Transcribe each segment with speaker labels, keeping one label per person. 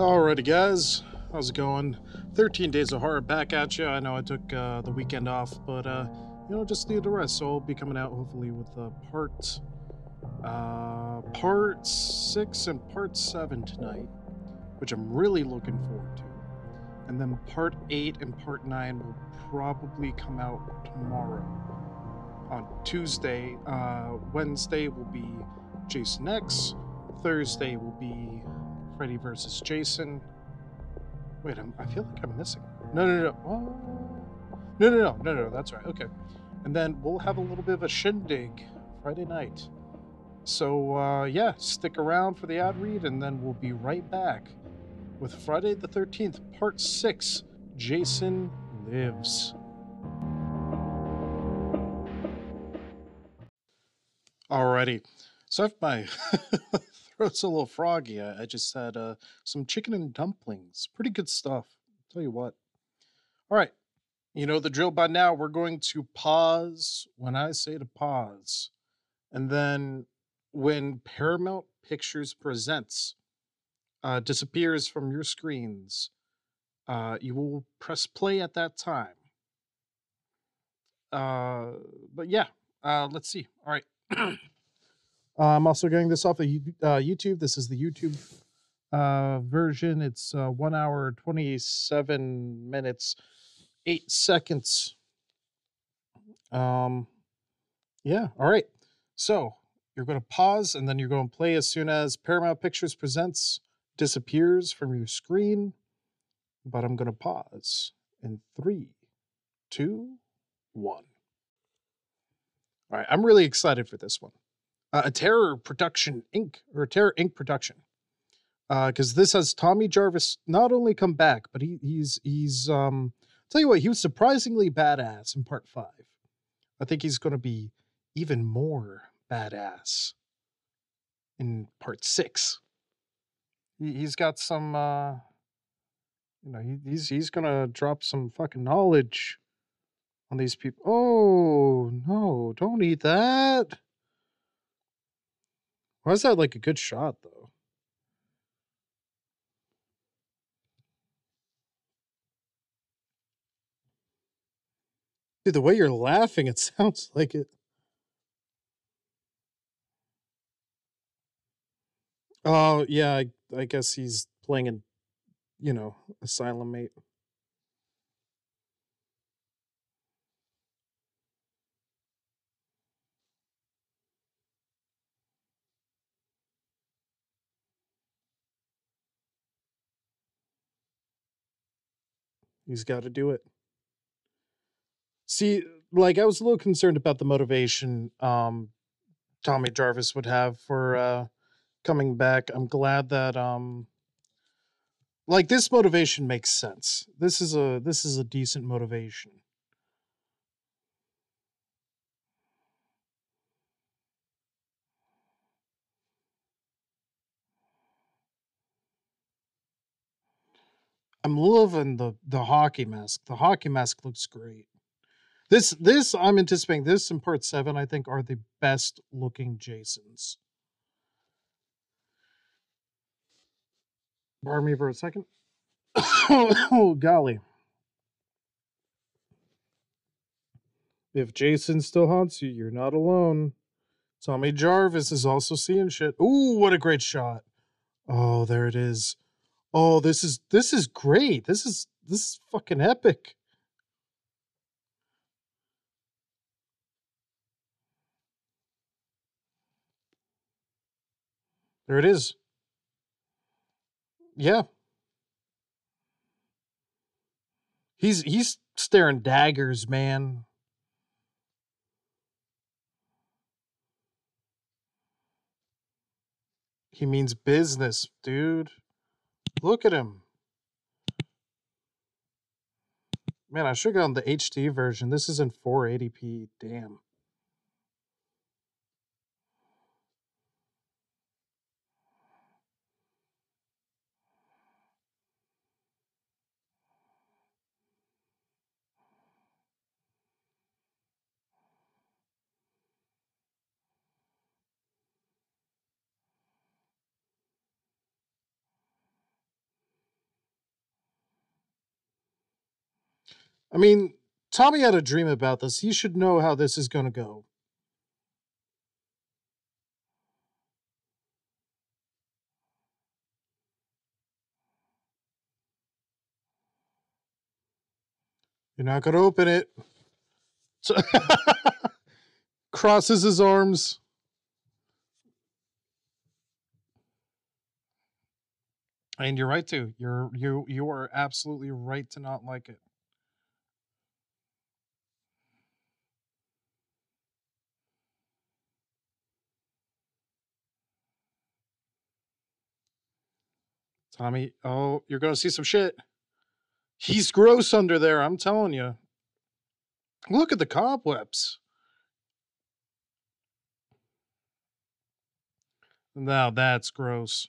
Speaker 1: Alrighty, guys. How's it going? 13 Days of Horror back at you. I know I took the weekend off, but, just needed a rest. So I'll be coming out hopefully with part 6 and part 7 tonight, which I'm really looking forward to. And then part 8 and part 9 will probably come out tomorrow. On Tuesday, Wednesday will be Jason X. Thursday will be Freddy versus Jason. Wait, I feel like I'm missing. No. No. That's right. Okay, and then we'll have a little bit of a shindig Friday night. So yeah, stick around for the ad read, and then we'll be right back with Friday the 13th, Part 6. Jason Lives. Alrighty. So if my throat's a little froggy, I just had some chicken and dumplings. Pretty good stuff. Tell you what. All right. You know the drill by now. We're going to pause when I say to pause. And then when Paramount Pictures Presents disappears from your screens, you will press play at that time. Uh, but yeah, let's see. All right. I'm also getting this off of YouTube. This is the YouTube version. It's 1 hour, 27 minutes, 8 seconds. Yeah. All right. So you're going to pause and then you're going to play as soon as Paramount Pictures Presents disappears from your screen. But I'm going to pause in 3, 2, 1. All right. I'm really excited for this one. A Terror Production Inc. or Terror Inc. production. Because this has Tommy Jarvis not only come back, but he's tell you what, he was surprisingly badass in part 5. I think he's going to be even more badass in part 6. He's got some he's gonna drop some fucking knowledge on these people. Oh no, don't eat that. Why is that like a good shot though? Dude, the way you're laughing, it sounds like it. Oh yeah, I guess he's playing in, Asylum Mate. He's got to do it. See, like I was a little concerned about the motivation Tommy Jarvis would have for coming back. I'm glad that like this motivation makes sense. This is a decent motivation. I'm loving the hockey mask. The hockey mask looks great. This I'm anticipating this and part 7 I think are the best looking Jasons. Pardon me for a second. Oh golly. If Jason still haunts you, you're not alone. Tommy Jarvis is also seeing shit. Ooh, what a great shot. Oh, there it is. Oh, this is great. This is fucking epic. There it is. Yeah. He's staring daggers, man. He means business, dude. Look at him. Man, I should go on the HD version. This is in 480p. Damn. I mean, Tommy had a dream about this. He should know how this is going to go. You're not going to open it. So crosses his arms. And you're right too. You are absolutely right to not like it. Tommy, oh, you're going to see some shit. He's gross under there, I'm telling you. Look at the cobwebs. Now that's gross.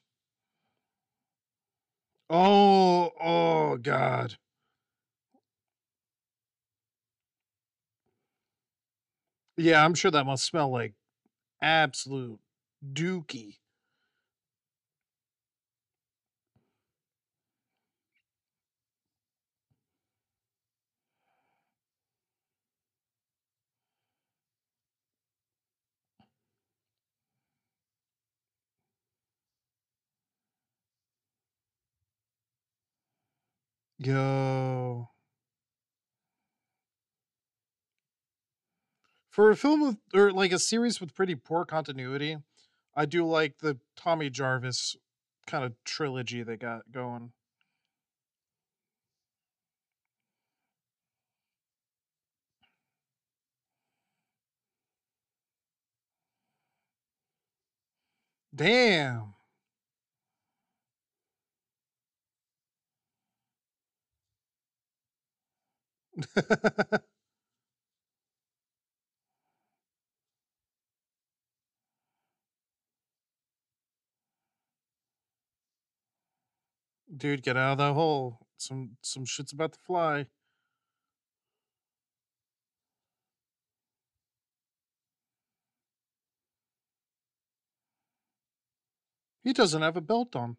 Speaker 1: Oh God. Yeah, I'm sure that must smell like absolute dookie. Yo. For a film with, or like a series with pretty poor continuity, I do like the Tommy Jarvis kind of trilogy they got going. Damn. Dude, get out of that hole. Some shit's about to fly. He doesn't have a belt on.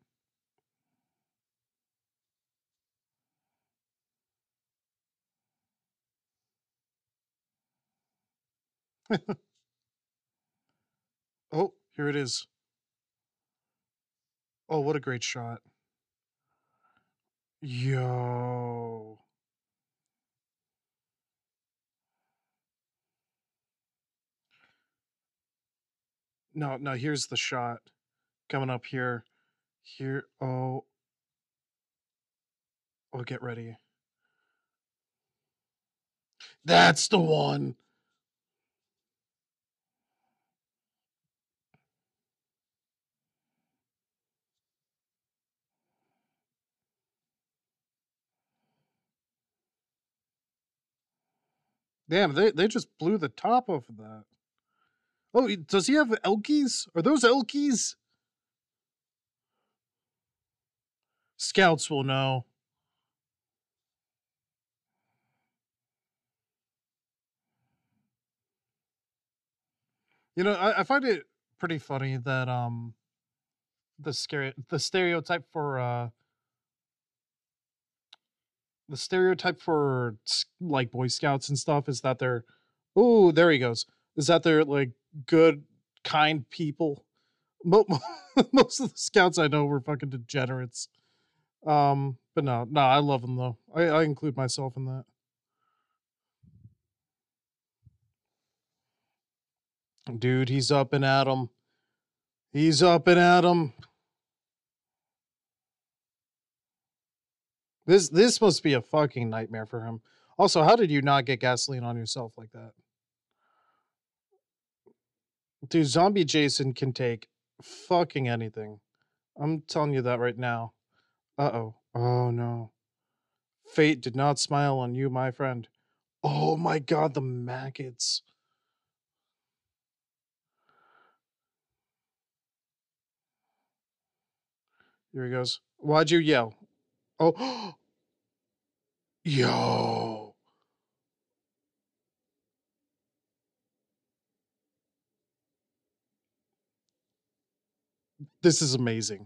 Speaker 1: Oh, here it is. Oh, what a great shot. Yo. No, no, here's the shot coming up here. Here. Oh, oh, get ready. That's the one. Damn, they just blew the top off of that. Oh, does he have Elkies? Are those Elkies? Scouts will know. You know, I find it pretty funny that the stereotype for like Boy Scouts and stuff is that they're, oh, there he goes, is that they're like good, kind people. Most of the scouts I know were fucking degenerates. But no, I love them though. I include myself in that. Dude, he's up and at 'em. He's up and at 'em. This must be a fucking nightmare for him. Also, how did you not get gasoline on yourself like that? Dude, zombie Jason can take fucking anything. I'm telling you that right now. Uh-oh. Oh no. Fate did not smile on you, my friend. Oh my god, the maggots. Here he goes. Why'd you yell? Oh, yo. This is amazing.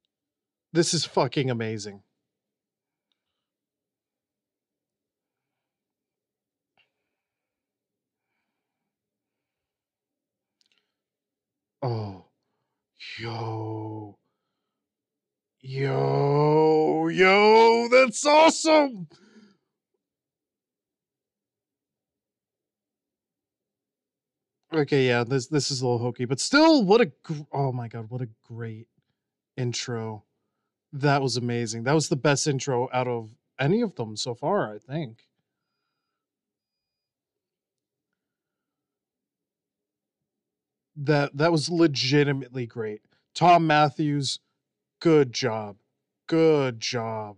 Speaker 1: This is fucking amazing. Yo. Yo, that's awesome. Okay, yeah, this is a little hokey, but still, oh my god, what a great intro. That was amazing. That was the best intro out of any of them so far, I think. That was legitimately great. Tom Matthews, good job. Good job.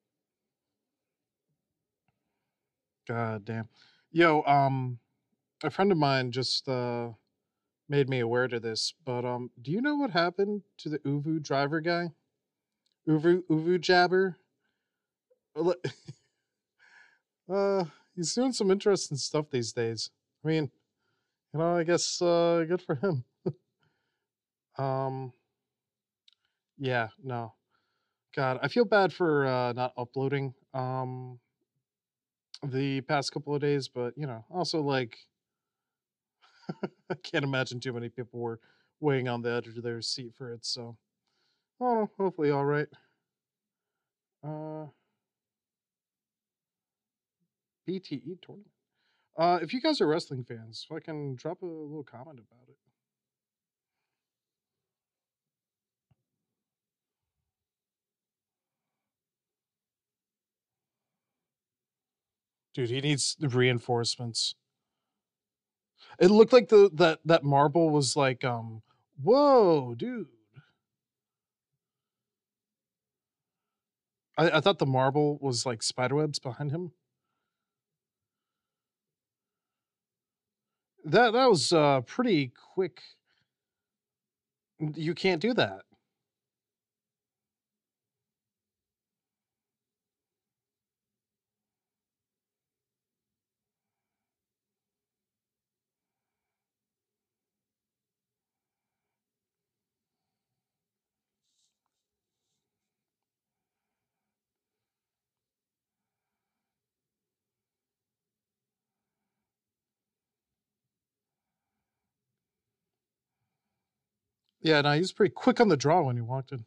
Speaker 1: God damn. Yo, a friend of mine just made me aware to this, but do you know what happened to the Uvu driver guy? Uvu Jabber? Well, Uh he's doing some interesting stuff these days. I mean, I guess good for him. Um yeah, no. God, I feel bad for not uploading the past couple of days, but also like I can't imagine too many people were weighing on the edge of their seat for it, so oh, hopefully all right. Uh BTE tournament. If you guys are wrestling fans, I can drop a little comment about it. Dude, he needs reinforcements. It looked like that marble was like, whoa, dude. I thought the marble was like spiderwebs behind him. That was pretty quick. You can't do that. Yeah, no, he was pretty quick on the draw when he walked in.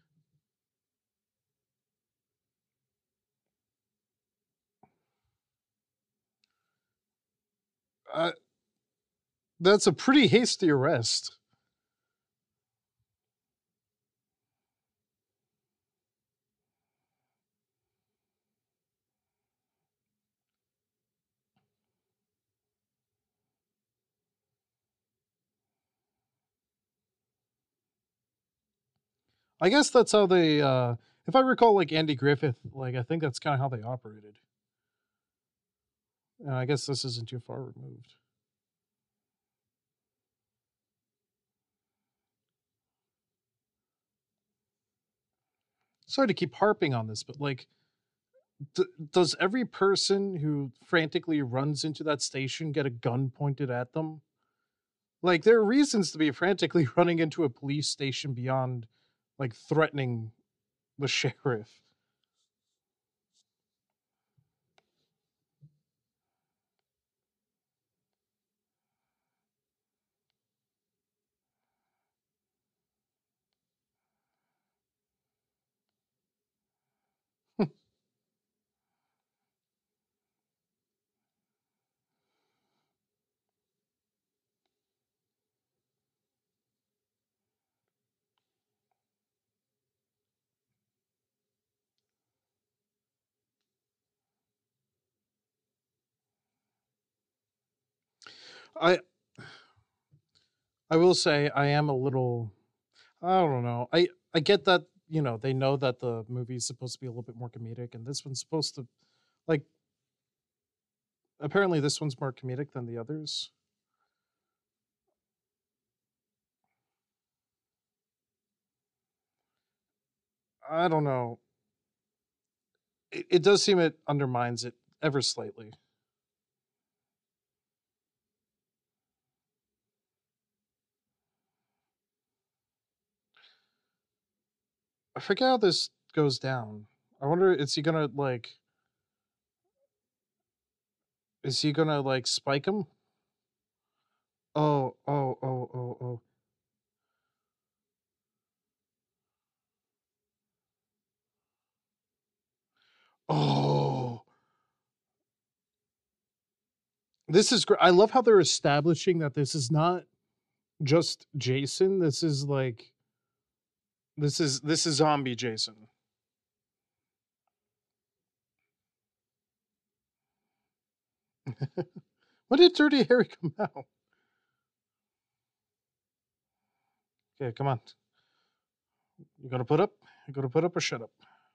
Speaker 1: Uh, that's a pretty hasty arrest. I guess that's how they if I recall like Andy Griffith, like I think that's kind of how they operated. And I guess this isn't too far removed. Sorry to keep harping on this, but like does every person who frantically runs into that station get a gun pointed at them? Like there are reasons to be frantically running into a police station beyond like threatening the sheriff. I I will say I am a little I don't know. I get that, they know that the movie's supposed to be a little bit more comedic and this one's supposed to like apparently this one's more comedic than the others. I don't know. It does seem it undermines it ever slightly. I forget how this goes down. I wonder is he gonna like spike him? Oh, oh, oh, oh, oh. This is great. I love how they're establishing that this is not just Jason. This is like this is zombie Jason. When did Dirty Harry come out? Okay, come on. You gonna put up? You gonna put up or shut up?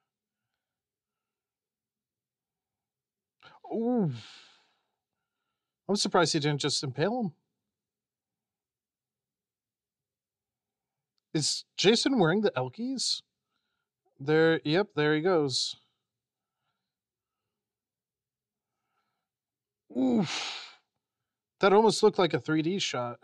Speaker 1: Ooh. I'm surprised he didn't just impale him. Is Jason wearing the Elkies? There, yep, there he goes. Oof. That almost looked like a 3D shot.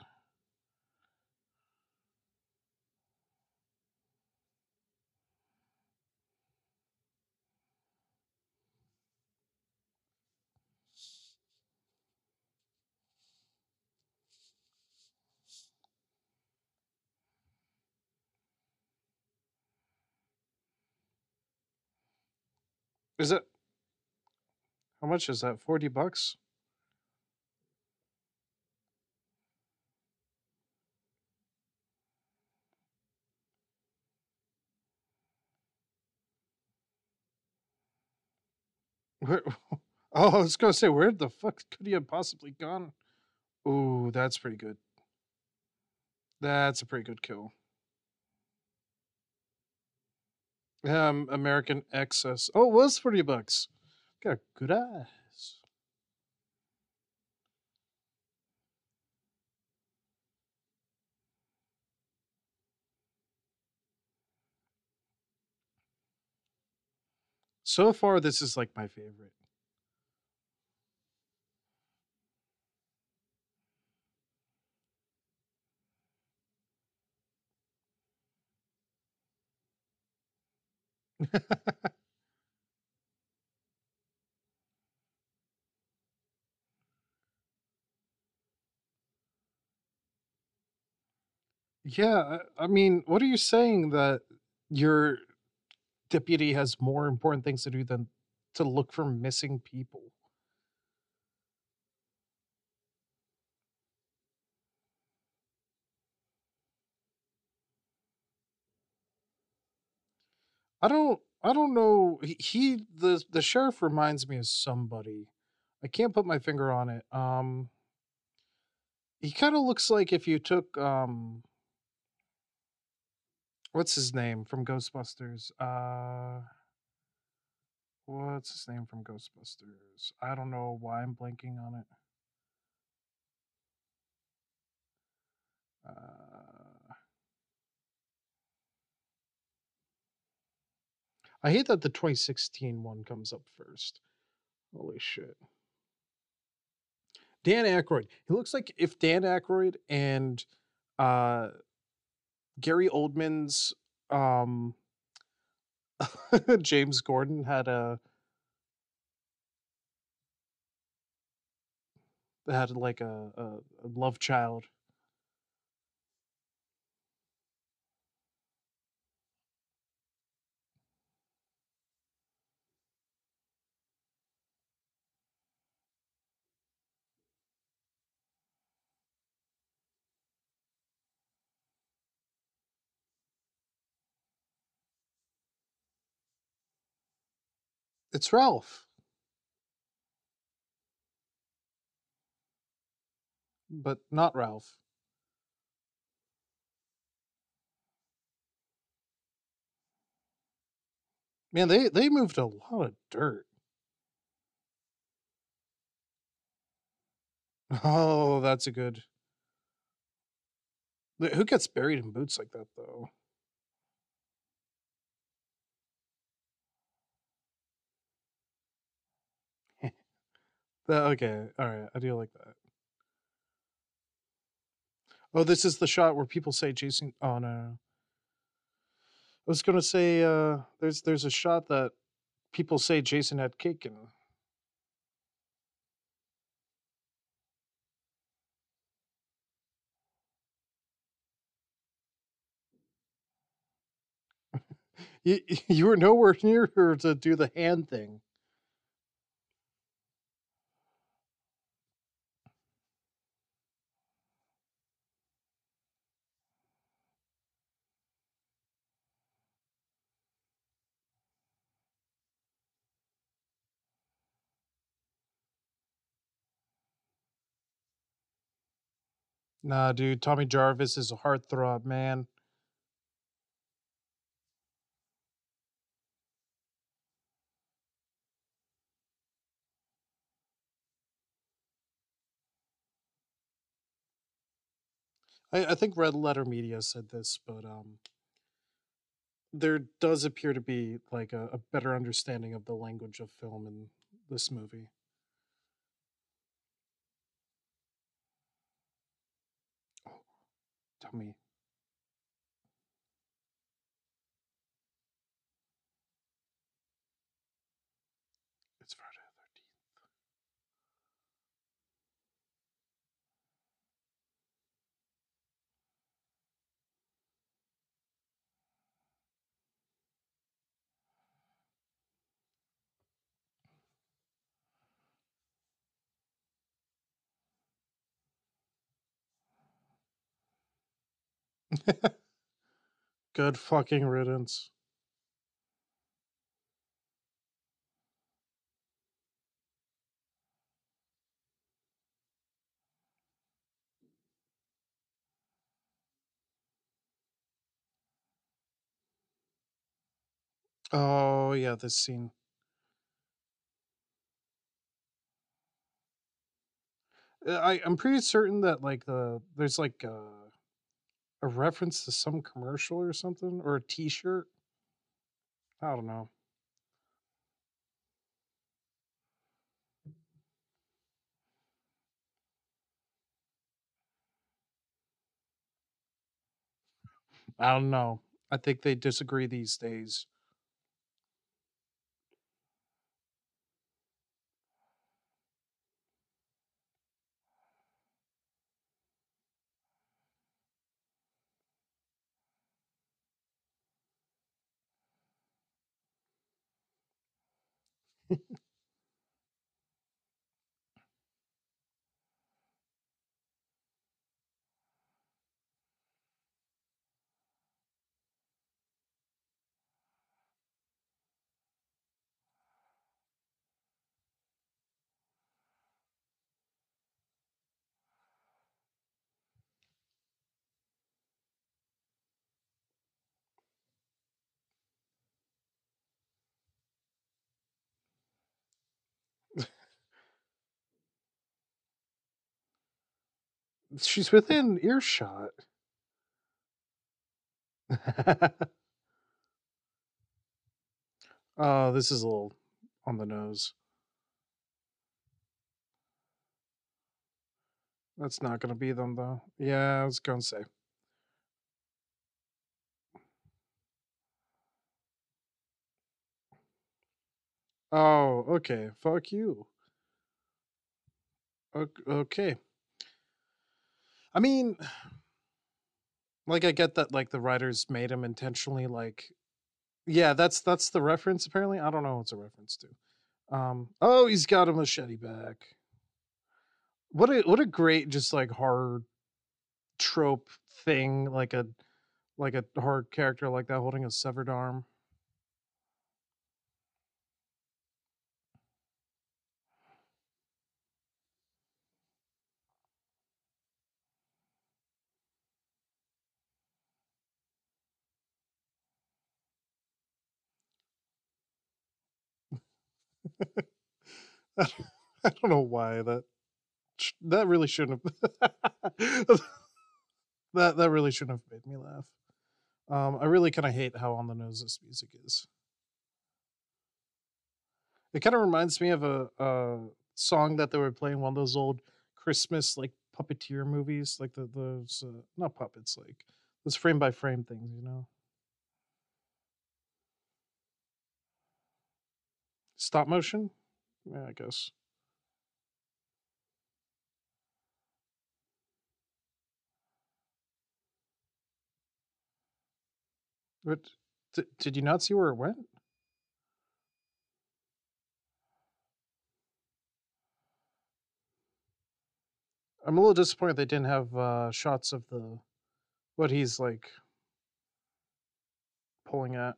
Speaker 1: Is it? How much is that? $40? Where, oh, I was gonna say, where the fuck could he have possibly gone? Ooh, that's pretty good. That's a pretty good kill. American Excess. Oh, it was $40. Got good eyes. So far, this is like my favorite. Yeah, I mean, what are you saying that your deputy has more important things to do than to look for missing people? I don't know. The sheriff reminds me of somebody. I can't put my finger on it. He kind of looks like if you took what's his name from Ghostbusters? What's his name from Ghostbusters? I don't know why I'm blanking on it. Uh, I hate that the 2016 one comes up first. Holy shit. Dan Aykroyd. He looks like if Dan Aykroyd and uh, Gary Oldman's um, James Gordon had like a love child. It's Ralph, but not Ralph. Man, they moved a lot of dirt. Oh, that's a good. Who gets buried in boots like that though? Okay, all right, I do like that. Oh, this is the shot where people say Jason. Oh no, I was gonna say there's a shot that people say Jason had cake in. You you were nowhere near her to do the hand thing. Nah, dude, Tommy Jarvis is a heartthrob, man. I think Red Letter Media said this, but there does appear to be like a better understanding of the language of film in this movie. Oh, tell me. It's Friday the 13th. Good fucking riddance. Oh yeah, this scene. I'm pretty certain that like there's like a reference to some commercial or something or a T-shirt. I don't know. I don't know. I think they disagree these days. She's within earshot. Oh, this is a little on the nose. That's not gonna be them though. Yeah, I was gonna say. Oh, okay. Fuck you. Okay. I mean, like I get that like the writers made him intentionally like yeah, that's the reference apparently. I don't know what's a reference to. Oh, he's got a machete back. What a great just like horror trope thing like a horror character like that holding a severed arm. I don't know why that really shouldn't have that really shouldn't have made me laugh. I really kind of hate how on the nose this music is. It kind of reminds me of a song that they were playing one of those old Christmas like puppeteer movies, like those not puppets, like those frame by frame things, you know. Stop motion? Yeah, I guess. But did you not see where it went? I'm a little disappointed they didn't have shots of the what he's like pulling at.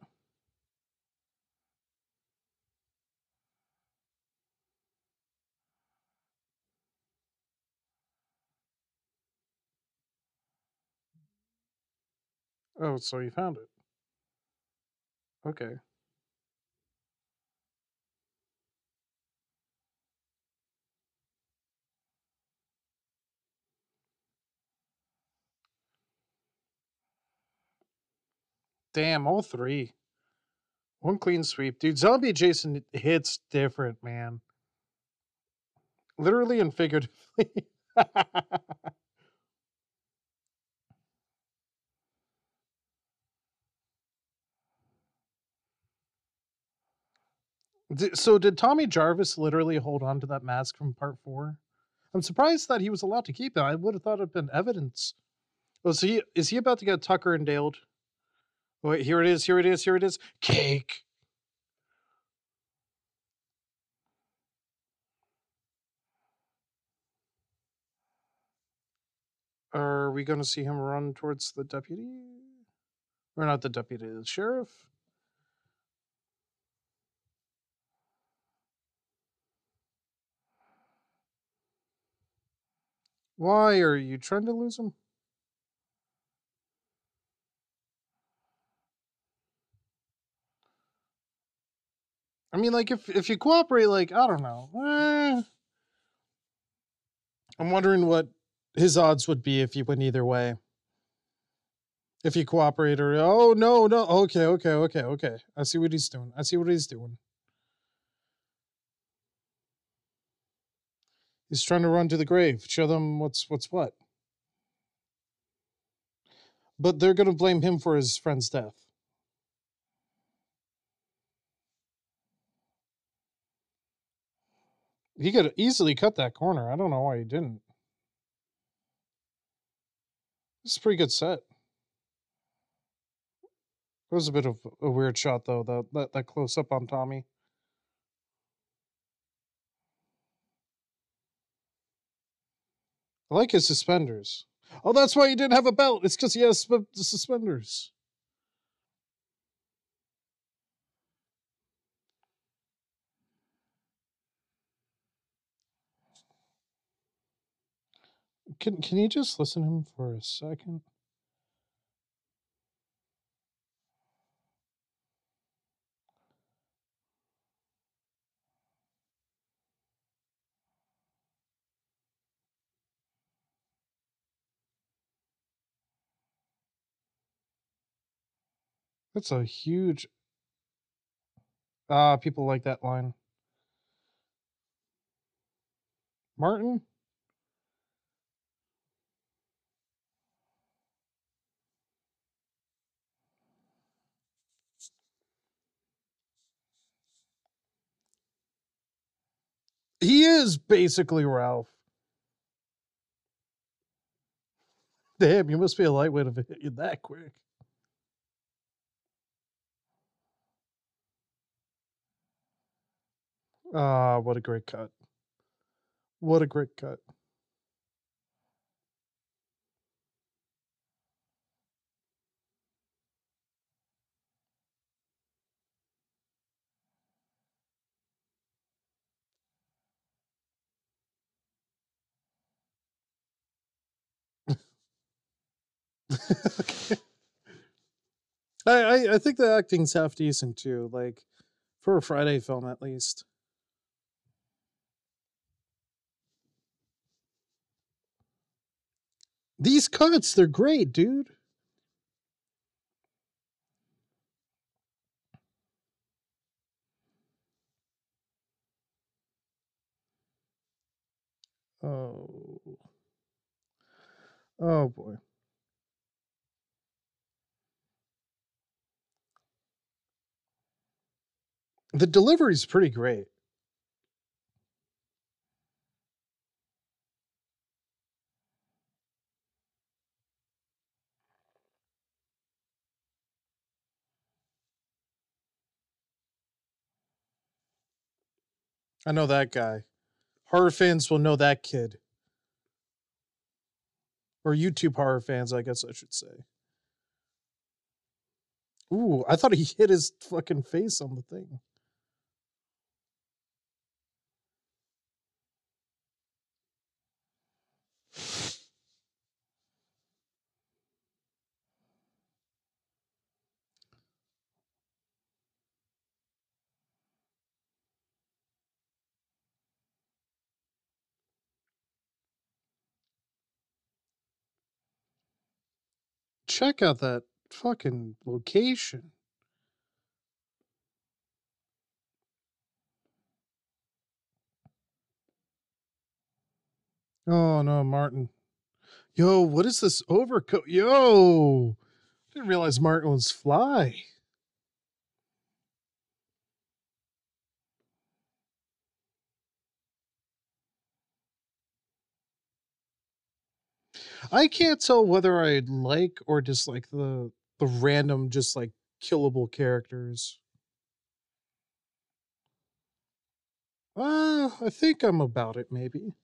Speaker 1: Oh, so you found it. Okay. Damn, all three. One clean sweep. Dude, Zombie Jason hits different, man. Literally and figuratively. So did Tommy Jarvis literally hold on to that mask from part 4? I'm surprised that he was allowed to keep it. I would have thought it'd been evidence. Oh, so is he about to get Tucker and Daled? Wait, here it is, here it is, here it is. Cake. Are we going to see him run towards the deputy? Or not the deputy, the sheriff? Why are you trying to lose him? I mean, like, if you cooperate, like, I don't know. I'm wondering what his odds would be if he went either way. If he cooperated, or oh no, no, okay, okay, okay, okay. I see what he's doing. I see what he's doing. He's trying to run to the grave. Show them what's what. But they're gonna blame him for his friend's death. He could easily cut that corner. I don't know why he didn't. This is a pretty good set. It was a bit of a weird shot though, that close up on Tommy. I like his suspenders. Oh, that's why he didn't have a belt. It's because he has the suspenders. Can you just listen to him for a second? That's a huge. People like that line. Martin. He is basically Ralph. Damn, you must be a lightweight if it hit you that quick. Ah, what a great cut. What a great cut. Okay. I think the acting's half decent too, like for a Friday film at least. These cuts, they're great, dude. Oh. Oh boy. The delivery's pretty great. I know that guy. Horror fans will know that kid. Or YouTube horror fans, I guess I should say. Ooh, I thought he hit his fucking face on the thing. check out that fucking location. Oh no, Martin. Yo, what is this overcoat? Yo, didn't realize Martin was fly. I can't tell whether I like or dislike the random just like killable characters. I think I'm about it maybe.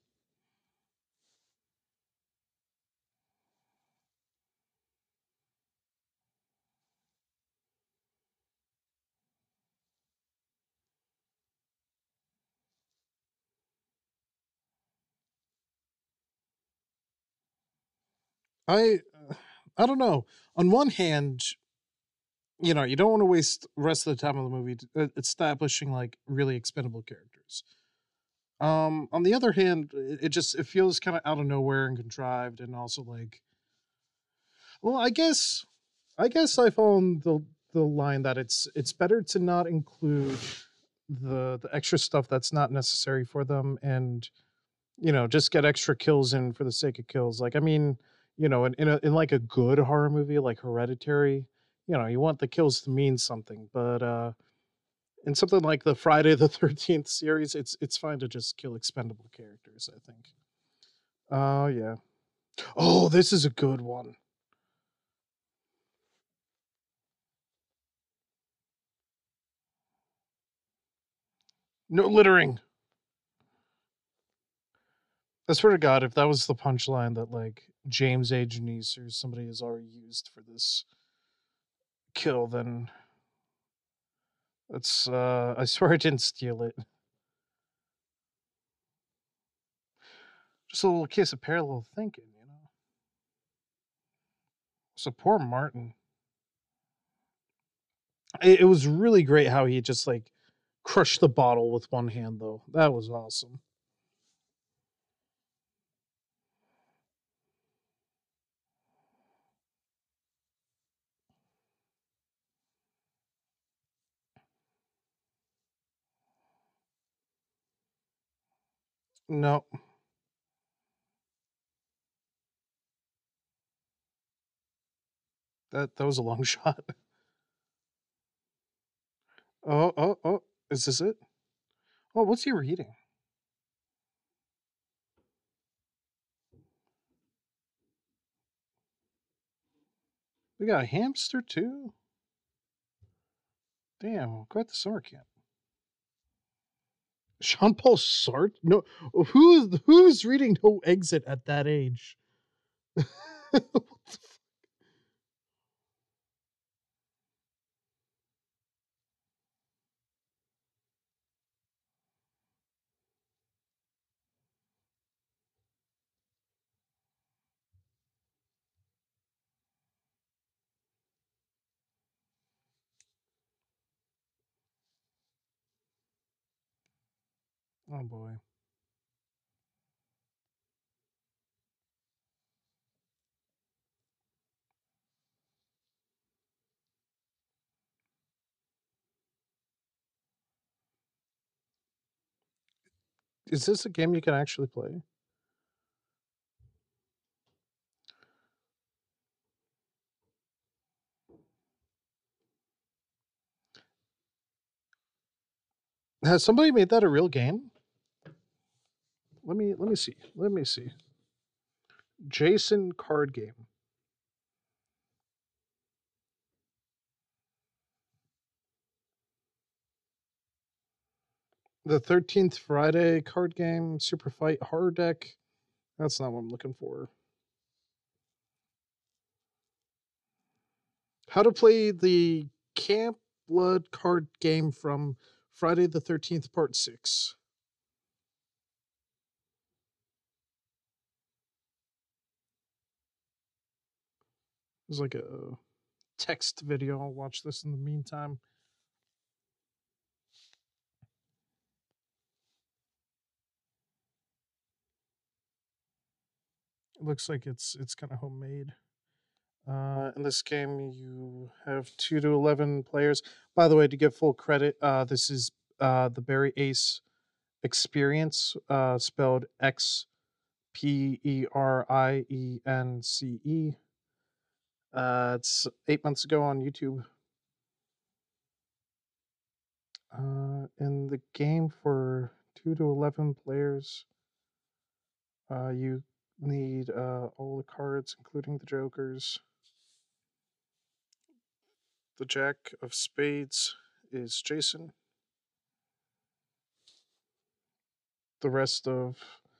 Speaker 1: I I don't know. On one hand, you know, you don't want to waste the rest of the time of the movie establishing like really expendable characters. On the other hand, it feels kind of out of nowhere and contrived, and also like, well, I guess I fall on the line that it's better to not include the extra stuff that's not necessary for them, and you know, just get extra kills in for the sake of kills. Like, I mean, you know, in like a good horror movie like Hereditary, you know, you want the kills to mean something, but in something like the Friday the 13th series, it's fine to just kill expendable characters, I think. Oh yeah. Oh, this is a good one. No littering. I swear to God, if that was the punchline that like James A. Janice or somebody has already used for this kill, then that's I swear I didn't steal it. Just a little case of parallel thinking, you know. So poor Martin. It was really great how he just like crushed the bottle with one hand, though. That was awesome. No, that was a long shot. Oh, is this it? Oh, what's he reading? We got a hamster too. Damn, quite the summer camp. Jean Paul Sartre? No, who's reading No Exit at that age? What the oh boy. Is this a game you can actually play? Has somebody made that a real game? Let me see. Let me see. Jason card game. The 13th Friday card game, Super Fight Horror Deck. That's not what I'm looking for. How to play the Camp Blood card game from Friday the 13th, Part 6. There's like a text video. I'll watch this in the meantime. It looks like it's kind of homemade. In this game, you have 2 to 11 players. By the way, to give full credit, this is the Barry Ace Experience, spelled XPERIENCE. It's 8 months ago on YouTube. In the game for 2 to 11 players, you need all the cards, including the jokers. The Jack of Spades is Jason. The rest of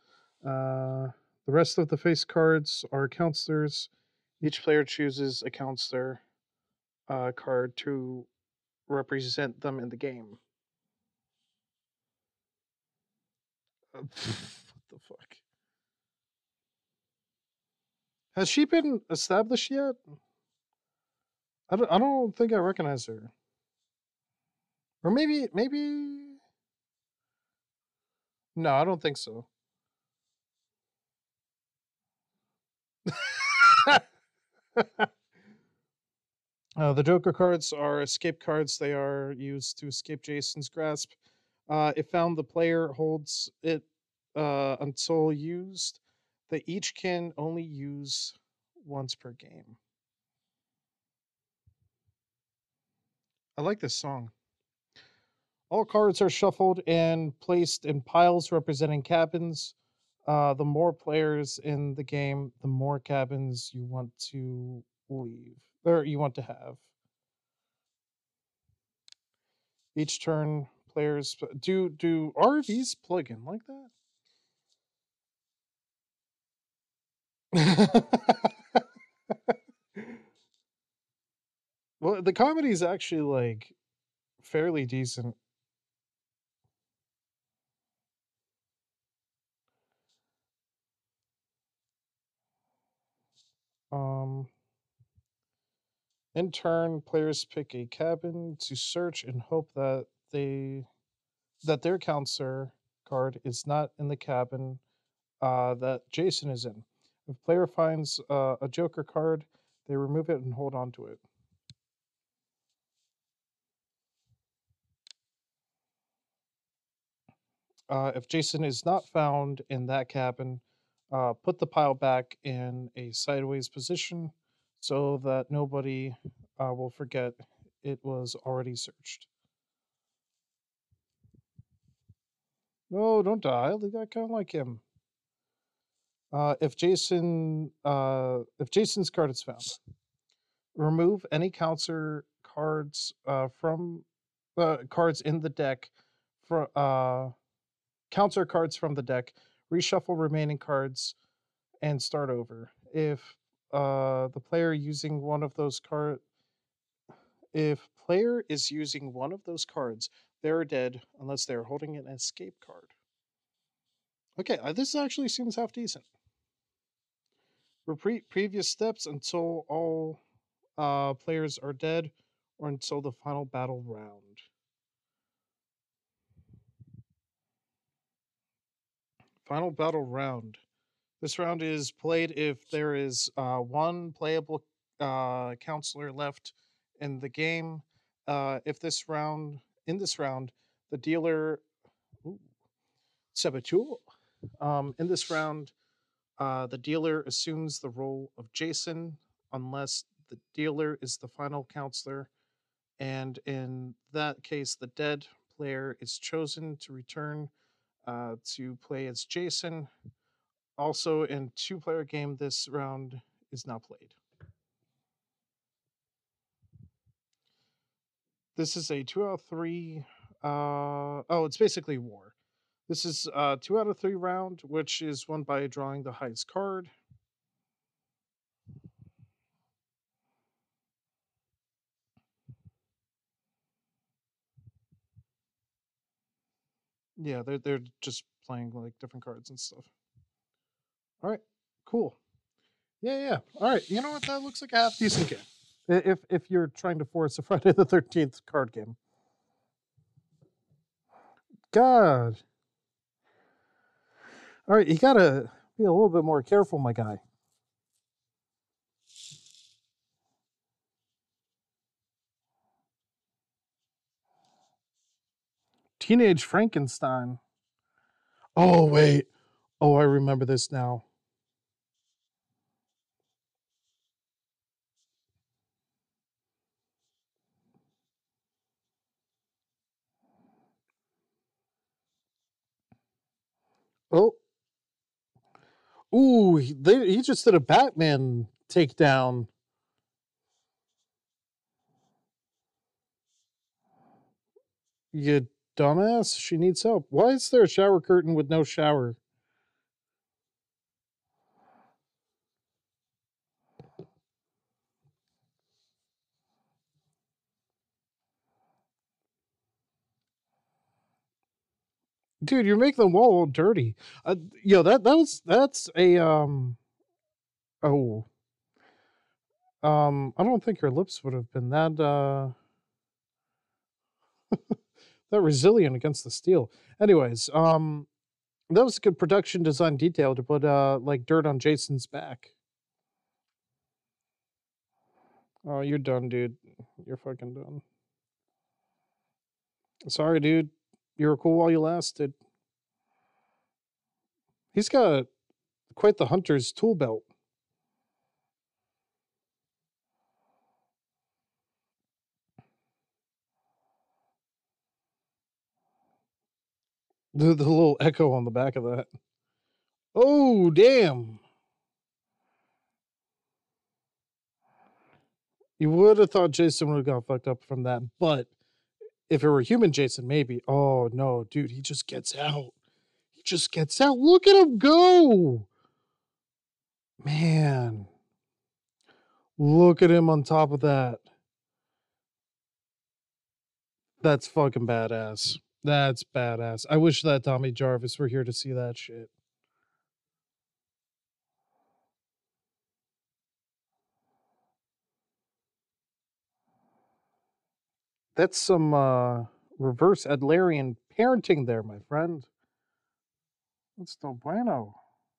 Speaker 1: the face cards are counselors. Each player chooses a counselor card to represent them in the game. What the fuck? Has she been established yet? I don't think I recognize her. Or maybe. No, I don't think so. The Joker cards are escape cards. They are used to escape Jason's grasp. If found, the player holds it until used. They each can only use once per game. I like this song. All cards are shuffled and placed in piles representing cabins. The more players in the game, the more cabins you want to leave or you want to have. Each turn, players do RVs plug in like that? Well, the comedy is actually like fairly decent. Um, in turn, players pick a cabin to search and hope that their counselor card is not in the cabin that Jason is in. If player finds a Joker card, they remove it and hold on to it. If Jason is not found in that cabin, put the pile back in a sideways position so that nobody will forget it was already searched. No, don't die. I kind of like him. If Jason's card is found, remove any counter cards from cards in the deck. For counter cards from the deck, reshuffle remaining cards, and start over. The player using one of those card, if player is using one of those cards, they're dead unless they're holding an escape card. Okay, this actually seems half decent. Repeat previous steps until all players are dead or until the final battle round. Final battle round. This round is played if there is one playable counselor left in the game. If this round, in this round, the dealer, ooh, saboteur. In this round, the dealer assumes the role of Jason unless the dealer is the final counselor, and in that case, the dead player is chosen to return to play as Jason. Also, in two-player game, this round is not played. This is a 2 out of 3. It's basically war. This is 2 out of 3 round, which is won by drawing the highest card. Yeah, they're just playing like different cards and stuff. All right, cool. Yeah. All right, you know what? That looks like a half decent game. If you're trying to force a Friday the 13th card game. God. All right, you gotta be a little bit more careful, my guy. Teenage Frankenstein. Oh, wait. Oh, I remember this now. Oh, ooh, he just did a Batman takedown. You dumbass. She needs help. Why is there a shower curtain with no shower? Dude, you're making the wall all dirty. Yo, that's a oh I don't think her lips would have been that resilient against the steel. Anyways, that was a good production design detail to put like dirt on Jason's back. Oh, you're done, dude. You're fucking done. Sorry, dude. You were cool while you lasted. He's got quite the hunter's tool belt. The little echo on the back of that. Oh, damn. You would have thought Jason would have got fucked up from that, but if it were human Jason, maybe. Oh no, dude, he just gets out. He just gets out. Look at him go. Man. Look at him on top of that. That's fucking badass. That's badass. I wish that Tommy Jarvis were here to see that shit. That's some reverse Adlerian parenting there, my friend. That's no bueno.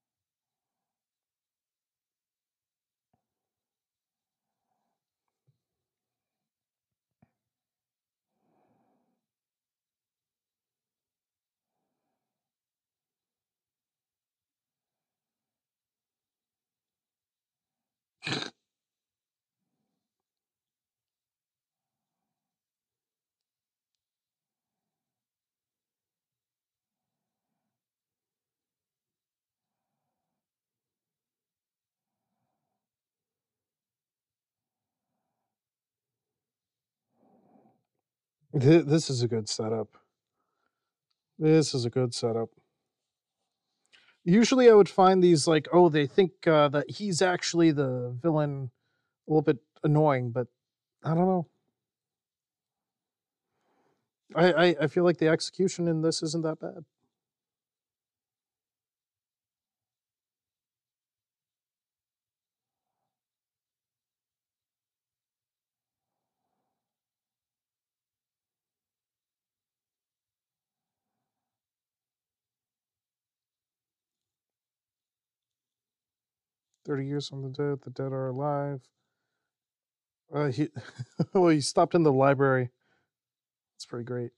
Speaker 1: This is a good setup. This is a good setup. Usually I would find these like, oh, they think that he's actually the villain, a little bit annoying, but I don't know. I feel like the execution in this isn't that bad. 30 years from the dead are alive. He well, he stopped in the library. It's pretty great.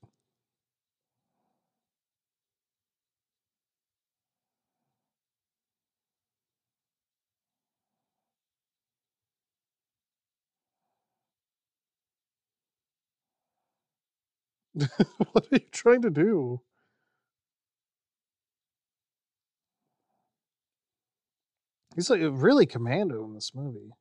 Speaker 1: What are you trying to do? He's like really commando in this movie.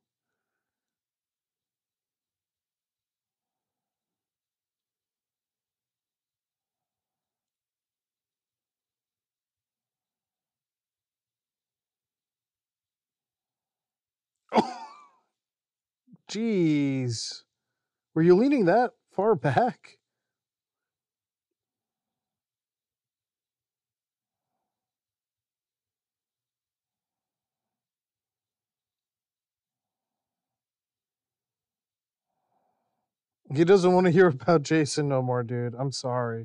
Speaker 1: Jeez. Were you leaning that far back? He doesn't want to hear about Jason no more, dude. I'm sorry.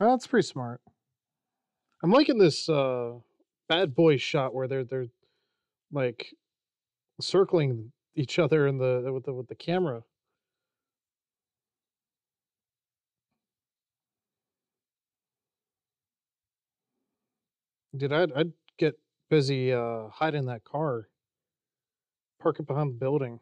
Speaker 1: Oh, that's pretty smart. I'm liking this bad boy shot where they're like circling each other in the with the camera. Dude, I'd get busy hiding that car, park it behind the building.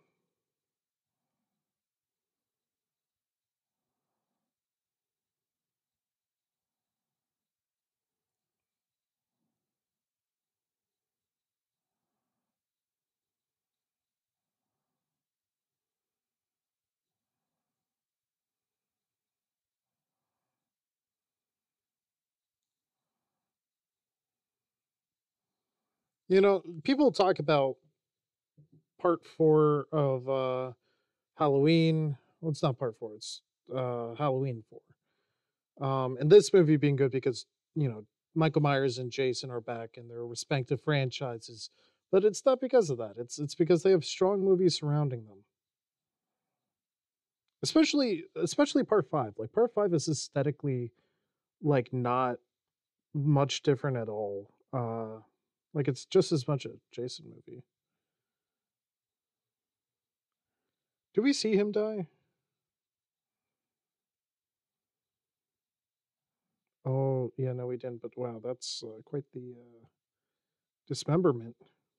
Speaker 1: You know, people talk about part 4 of Halloween. Well, it's not part 4, it's Halloween 4. And this movie being good because, you know, Michael Myers and Jason are back in their respective franchises. But it's not because of that. It's because they have strong movies surrounding them. Especially part 5. Like part 5 is aesthetically like not much different at all. Like it's just as much a Jason movie. Do we see him die? Oh, yeah, no, we didn't. But wow, that's quite the dismemberment.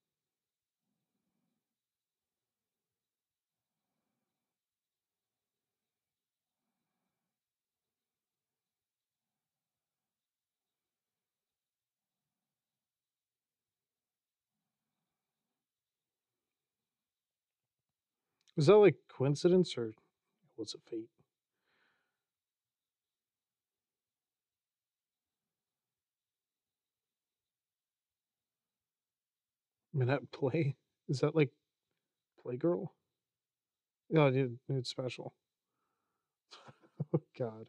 Speaker 1: Was that like coincidence or was it fate? I mean, that play is that like Playgirl? No, dude, special. Oh God,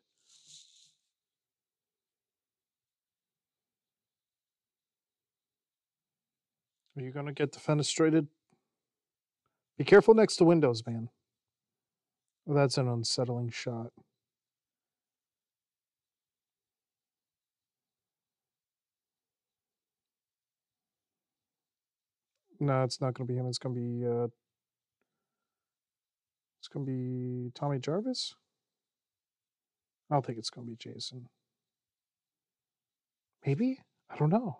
Speaker 1: are you gonna get defenestrated? Be careful next to windows, man. Oh, that's an unsettling shot. No, it's not gonna be him. It's gonna be Tommy Jarvis. I don't think it's gonna be Jason. Maybe, I don't know.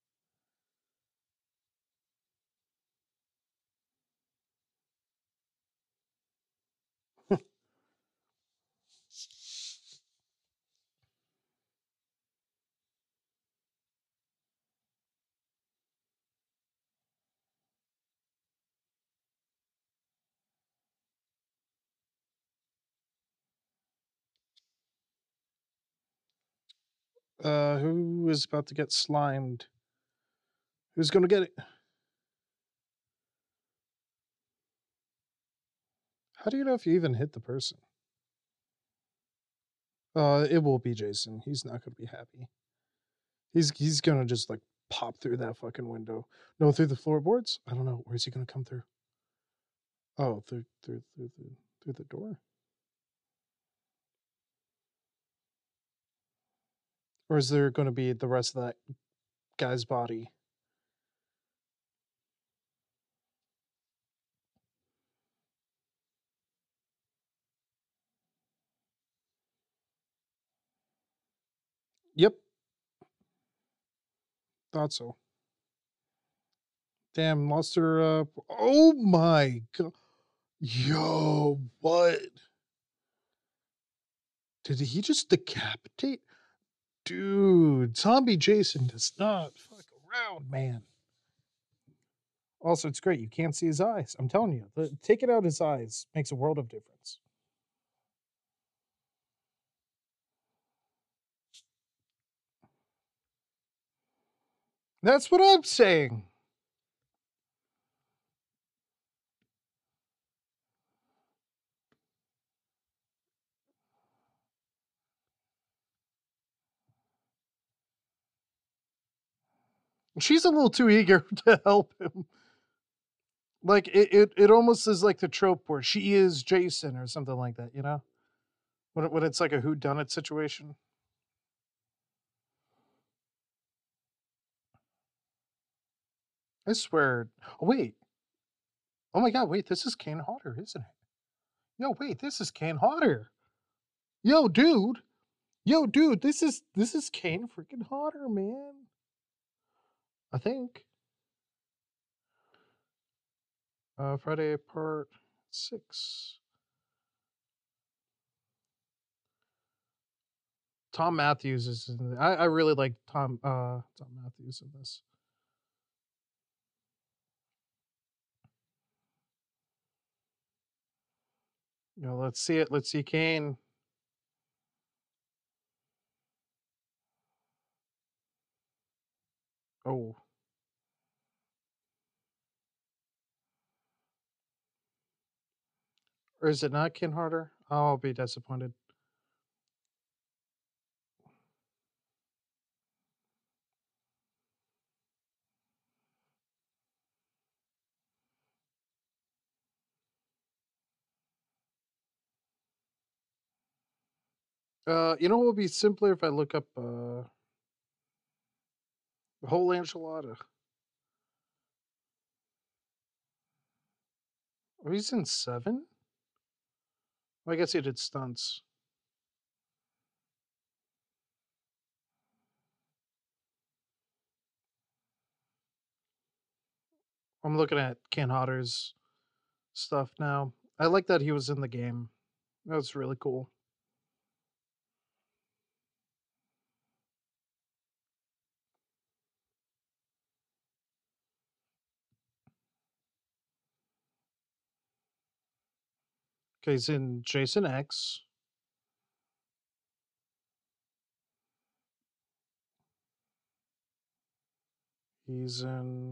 Speaker 1: Who is about to get slimed? Who's gonna get it? How do you know if you even hit the person? It will be Jason. He's not gonna be happy. He's gonna just like pop through that fucking window. No, through the floorboards. I don't know. Where's he gonna come through? Oh, through the door. Or is there going to be the rest of that guy's body? Yep, thought so. Damn, lost her. Oh my god. Yo, what? Did he just decapitate? Dude, zombie Jason does not fuck around, man. Also, it's great. You can't see his eyes. I'm telling you, taking out his eyes makes a world of difference. That's what I'm saying. She's a little too eager to help him. Like it almost is like the trope where she is Jason or something like that, you know? When it's like a whodunit situation. I swear. Oh, wait. Oh my god, wait, this is Kane Hodder, isn't it? Yo, wait, this is Kane Hodder. Yo, dude. Yo, dude, this is Kane freaking Hodder, man. I think. Friday Part 6. Tom Matthews is in I really like Tom Matthews in this. You know, let's see it. Let's see Kane. Oh. Or is it not Kane Hodder? Oh, I'll be disappointed. You know what would be simpler if I look up the whole enchilada. Oh, he's in 7? Well, I guess he did stunts. I'm looking at Kane Hodder's stuff now. I like that he was in the game. That's really cool. Okay, he's in Jason X. He's in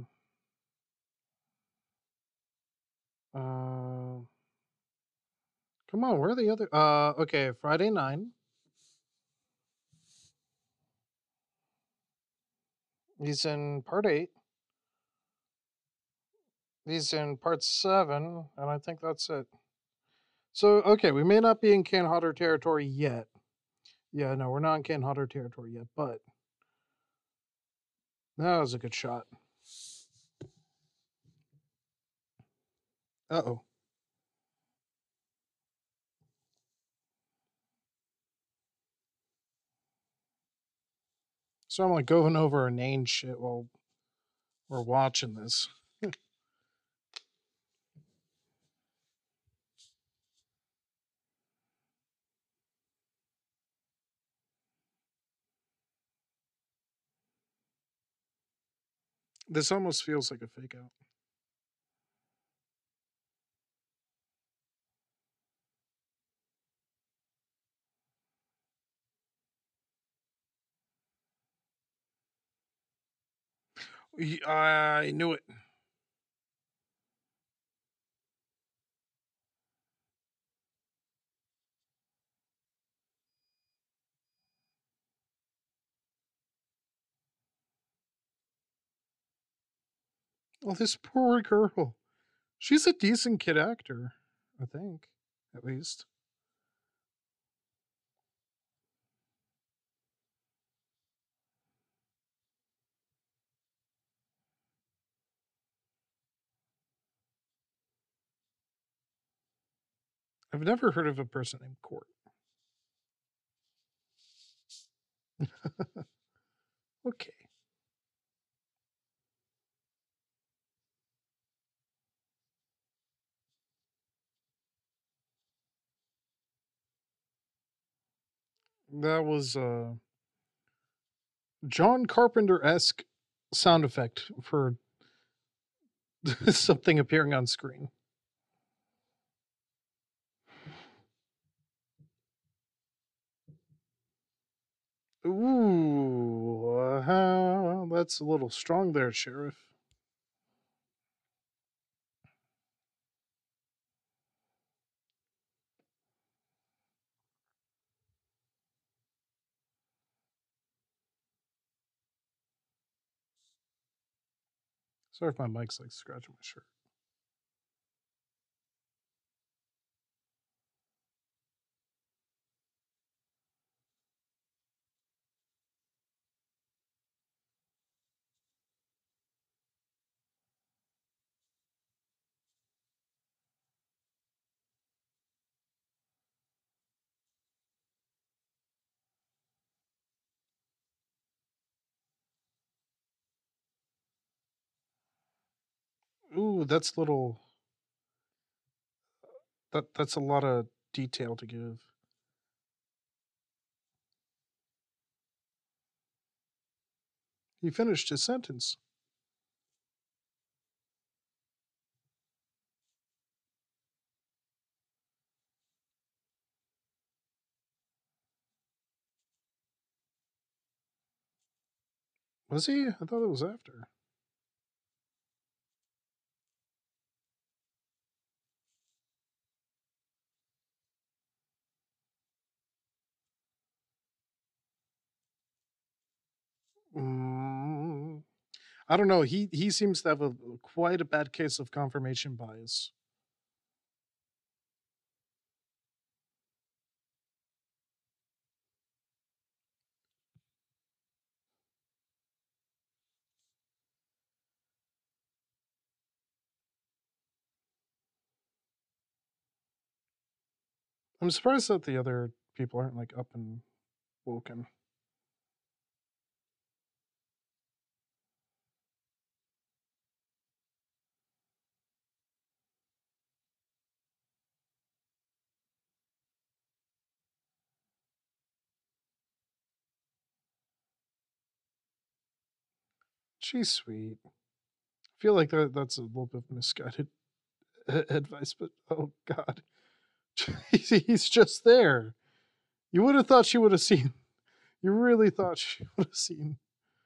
Speaker 1: uh come on, where are the other okay, Friday 9. He's in part 8. He's in part 7, and I think that's it. So okay, we may not be in Kane Hodder territory yet. Yeah, no, we're not in Kane Hodder territory yet, but that was a good shot. Uh-oh. So I'm like going over inane shit while we're watching this. This almost feels like a fake out. I knew it. Oh, this poor girl. She's a decent kid actor, I think, at least. I've never heard of a person named Court. Okay. That was John Carpenter esque sound effect for something appearing on screen. Ooh, that's a little strong there, Sheriff. Sorry if my mic's like scratching my shirt. Ooh, that's little. That's a lot of detail to give. He finished his sentence. Was he? I thought it was after. Mm, I don't know. He seems to have a quite a bad case of confirmation bias. I'm surprised that the other people aren't like up and woken. She's sweet. I feel like that's a little bit misguided advice, but oh god, he's just there. You would have thought she would have seen. You really thought she would have seen.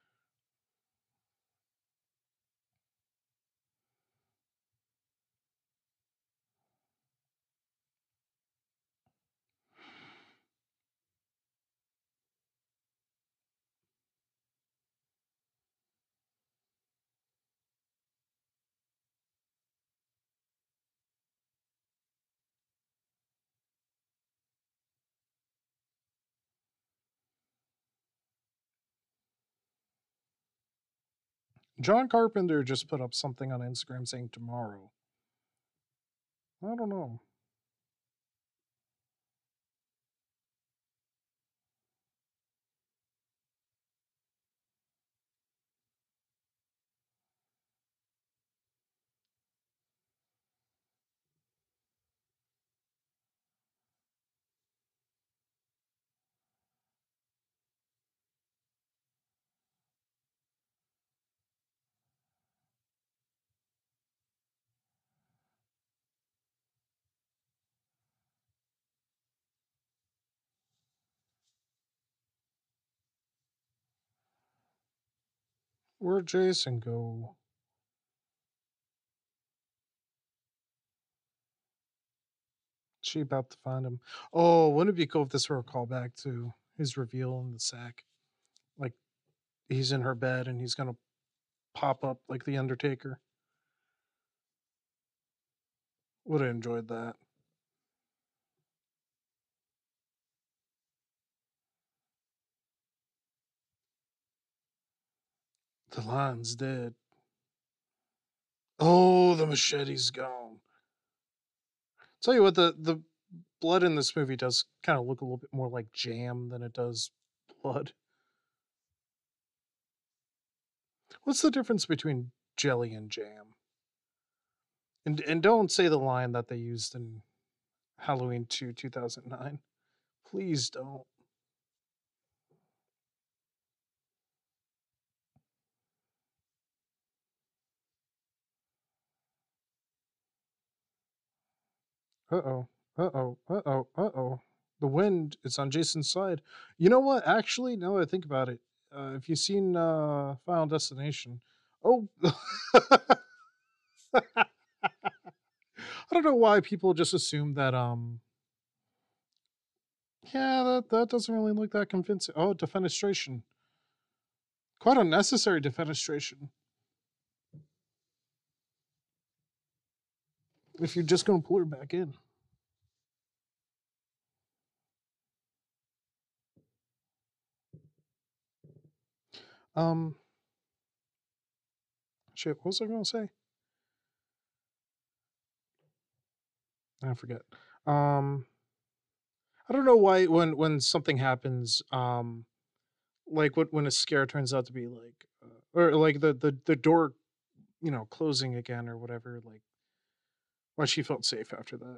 Speaker 1: John Carpenter just put up something on Instagram saying tomorrow. I don't know. Where'd Jason go? She about to find him. Oh, wouldn't it be cool if this were a callback to his reveal in the sack? Like he's in her bed and he's gonna pop up like the Undertaker. Would have enjoyed that. The lion's dead. Oh, the machete's gone. Tell you what, the blood in this movie does kind of look a little bit more like jam than it does blood. What's the difference between jelly and jam? And don't say the line that they used in Halloween 2 2009. Please don't. Uh-oh. Uh-oh. Uh-oh. Uh-oh. The wind is on Jason's side. You know what? Actually, now that I think about it, if you've seen Final Destination, oh, I don't know why people just assume that yeah, that doesn't really look that convincing. Oh, defenestration. Quite unnecessary defenestration. If you're just gonna pull her back in. Um shit, what was I gonna say? I forget. Um I don't know why when something happens, like when a scare turns out to be like or like the door closing again or whatever, like why she felt safe after that.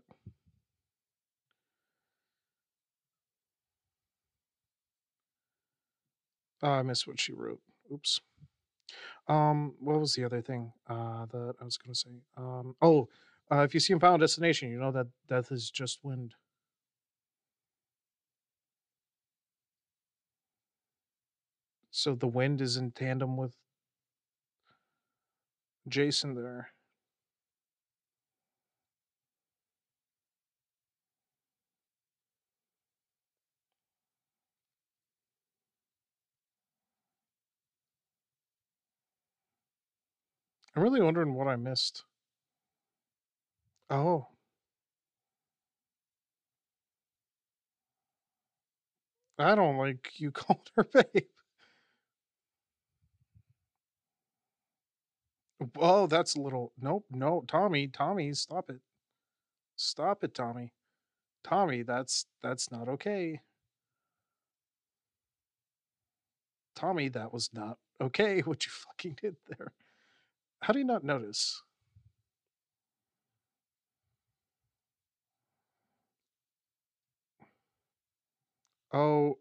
Speaker 1: Oh, I missed what she wrote. Oops. What was the other thing that I was gonna say? If you see Final Destination, you know that death is just wind. So the wind is in tandem with Jason there. I'm really wondering what I missed. Oh, I don't like you called her babe. Oh, that's a little. Nope, no, Tommy, stop it, stop it, Tommy, that's not okay. Tommy, that was not okay. What you fucking did there? How do you not notice? Oh,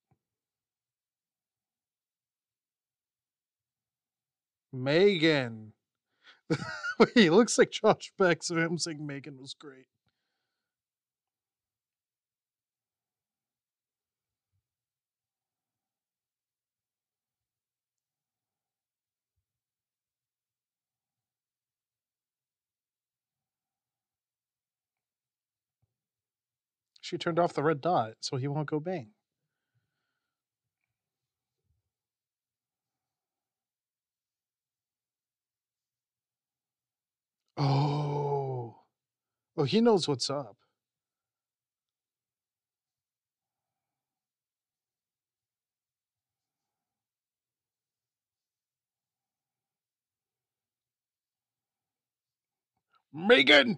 Speaker 1: Megan. Wait, he looks like Josh Beck, so him saying Megan was great. She turned off the red dot, so he won't go bang. Oh, oh, he knows what's up. Megan.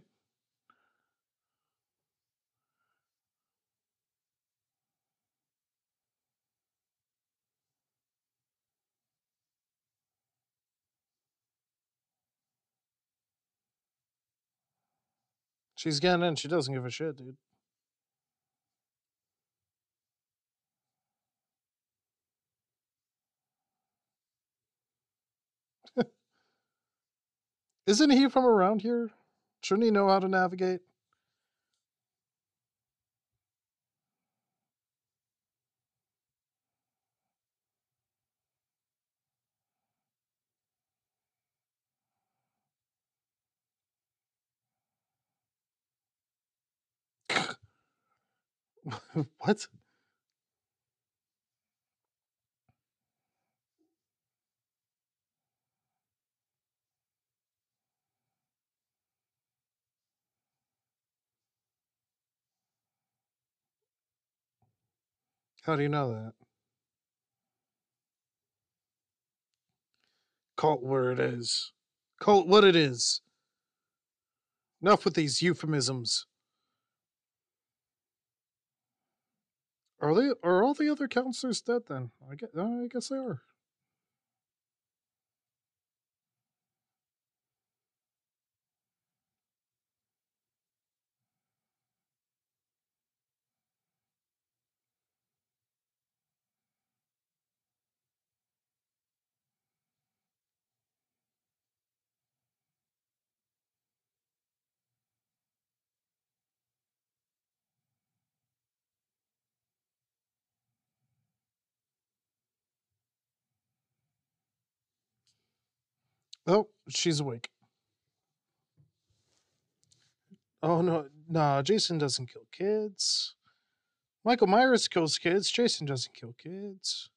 Speaker 1: She's getting in. She doesn't give a shit, dude. Isn't he from around here? Shouldn't he know how to navigate? What? How do you know that? Call it where it is. Call it what it is. Enough with these euphemisms. Are all the other counselors dead then? I guess they are. Oh, she's awake. Oh no, no, Jason doesn't kill kids. Michael Myers kills kids. Jason doesn't kill kids.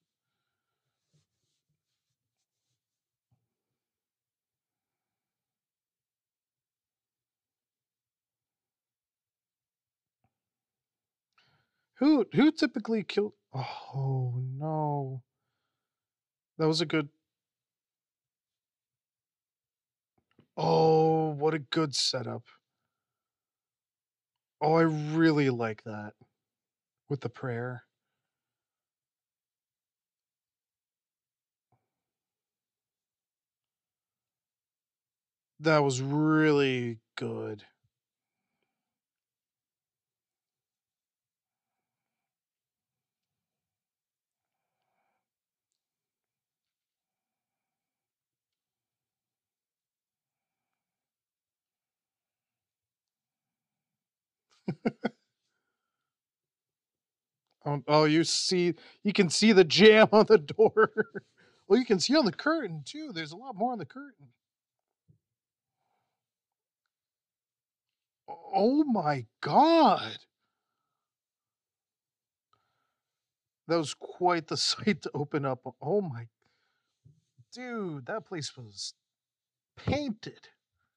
Speaker 1: Who typically kill? Oh no, that was a good. Oh, what a good setup. Oh, I really like that with the prayer. That was really good. Oh, you can see the jam on the door. Well, you can see on the curtain too. There's a lot more on the curtain. Oh my god. That was quite the sight to open up. Oh my dude, that place was painted.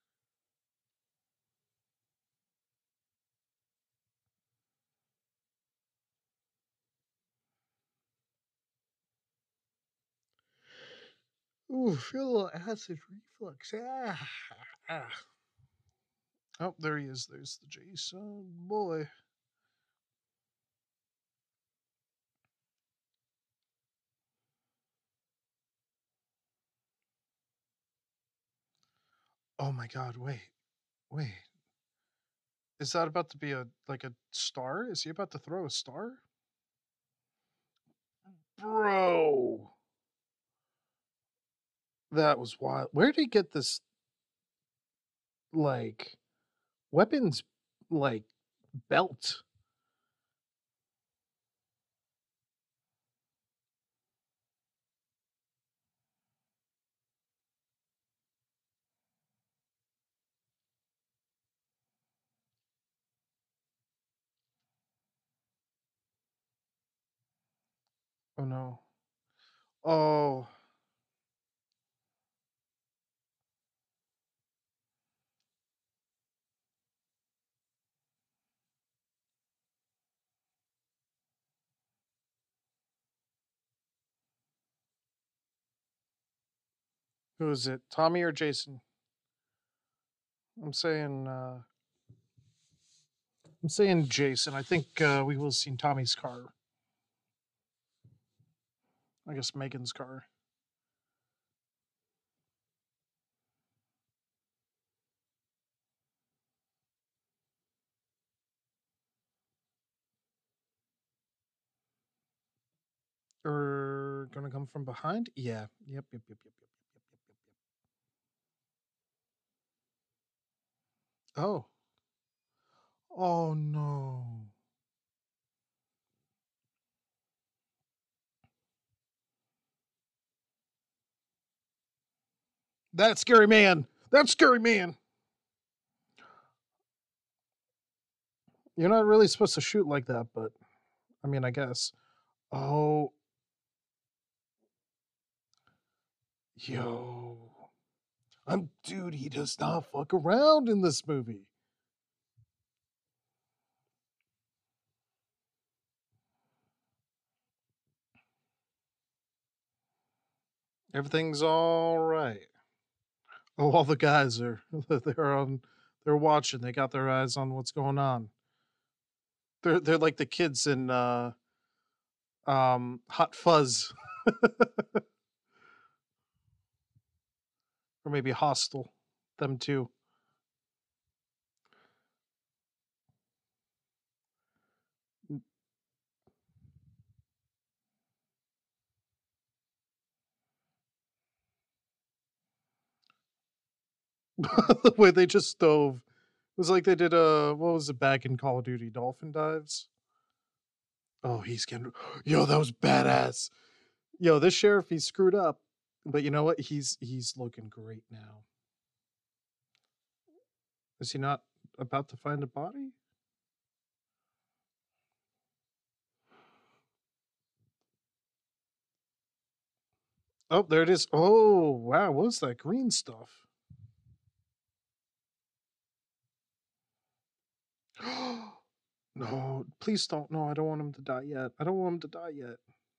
Speaker 1: Ooh, feel a little acid reflux. Ah. Oh, there he is. There's the Jason boy. Oh my god, wait. Is that about to be a like a star? Is he about to throw a star? Bro. That was wild. Where did he get this like weapons like belt? Oh no. Oh, who is it? Tommy or Jason? I'm saying Jason. I think we will have seen Tommy's car. I guess Megan's car. Or gonna come from behind? Yeah. Yep. Oh. Oh no. That scary man. That scary man. You're not really supposed to shoot like that, but I mean, I guess. Oh, yo. Dude, he does not fuck around in this movie. Everything's all right. Oh, all the guys are they're watching. They got their eyes on what's going on. They're like the kids in Hot Fuzz or maybe Hostel. Them too. The way they just dove. It was like they did what was it back in Call of Duty Dolphin Dives? Oh, he's getting yo, that was badass. Yo, this sheriff, he's screwed up. But you know what? He's looking great now. Is he not about to find a body? Oh, there it is. Oh, wow. What's that green stuff? No, please don't. No, I don't want him to die yet. I don't want him to die yet.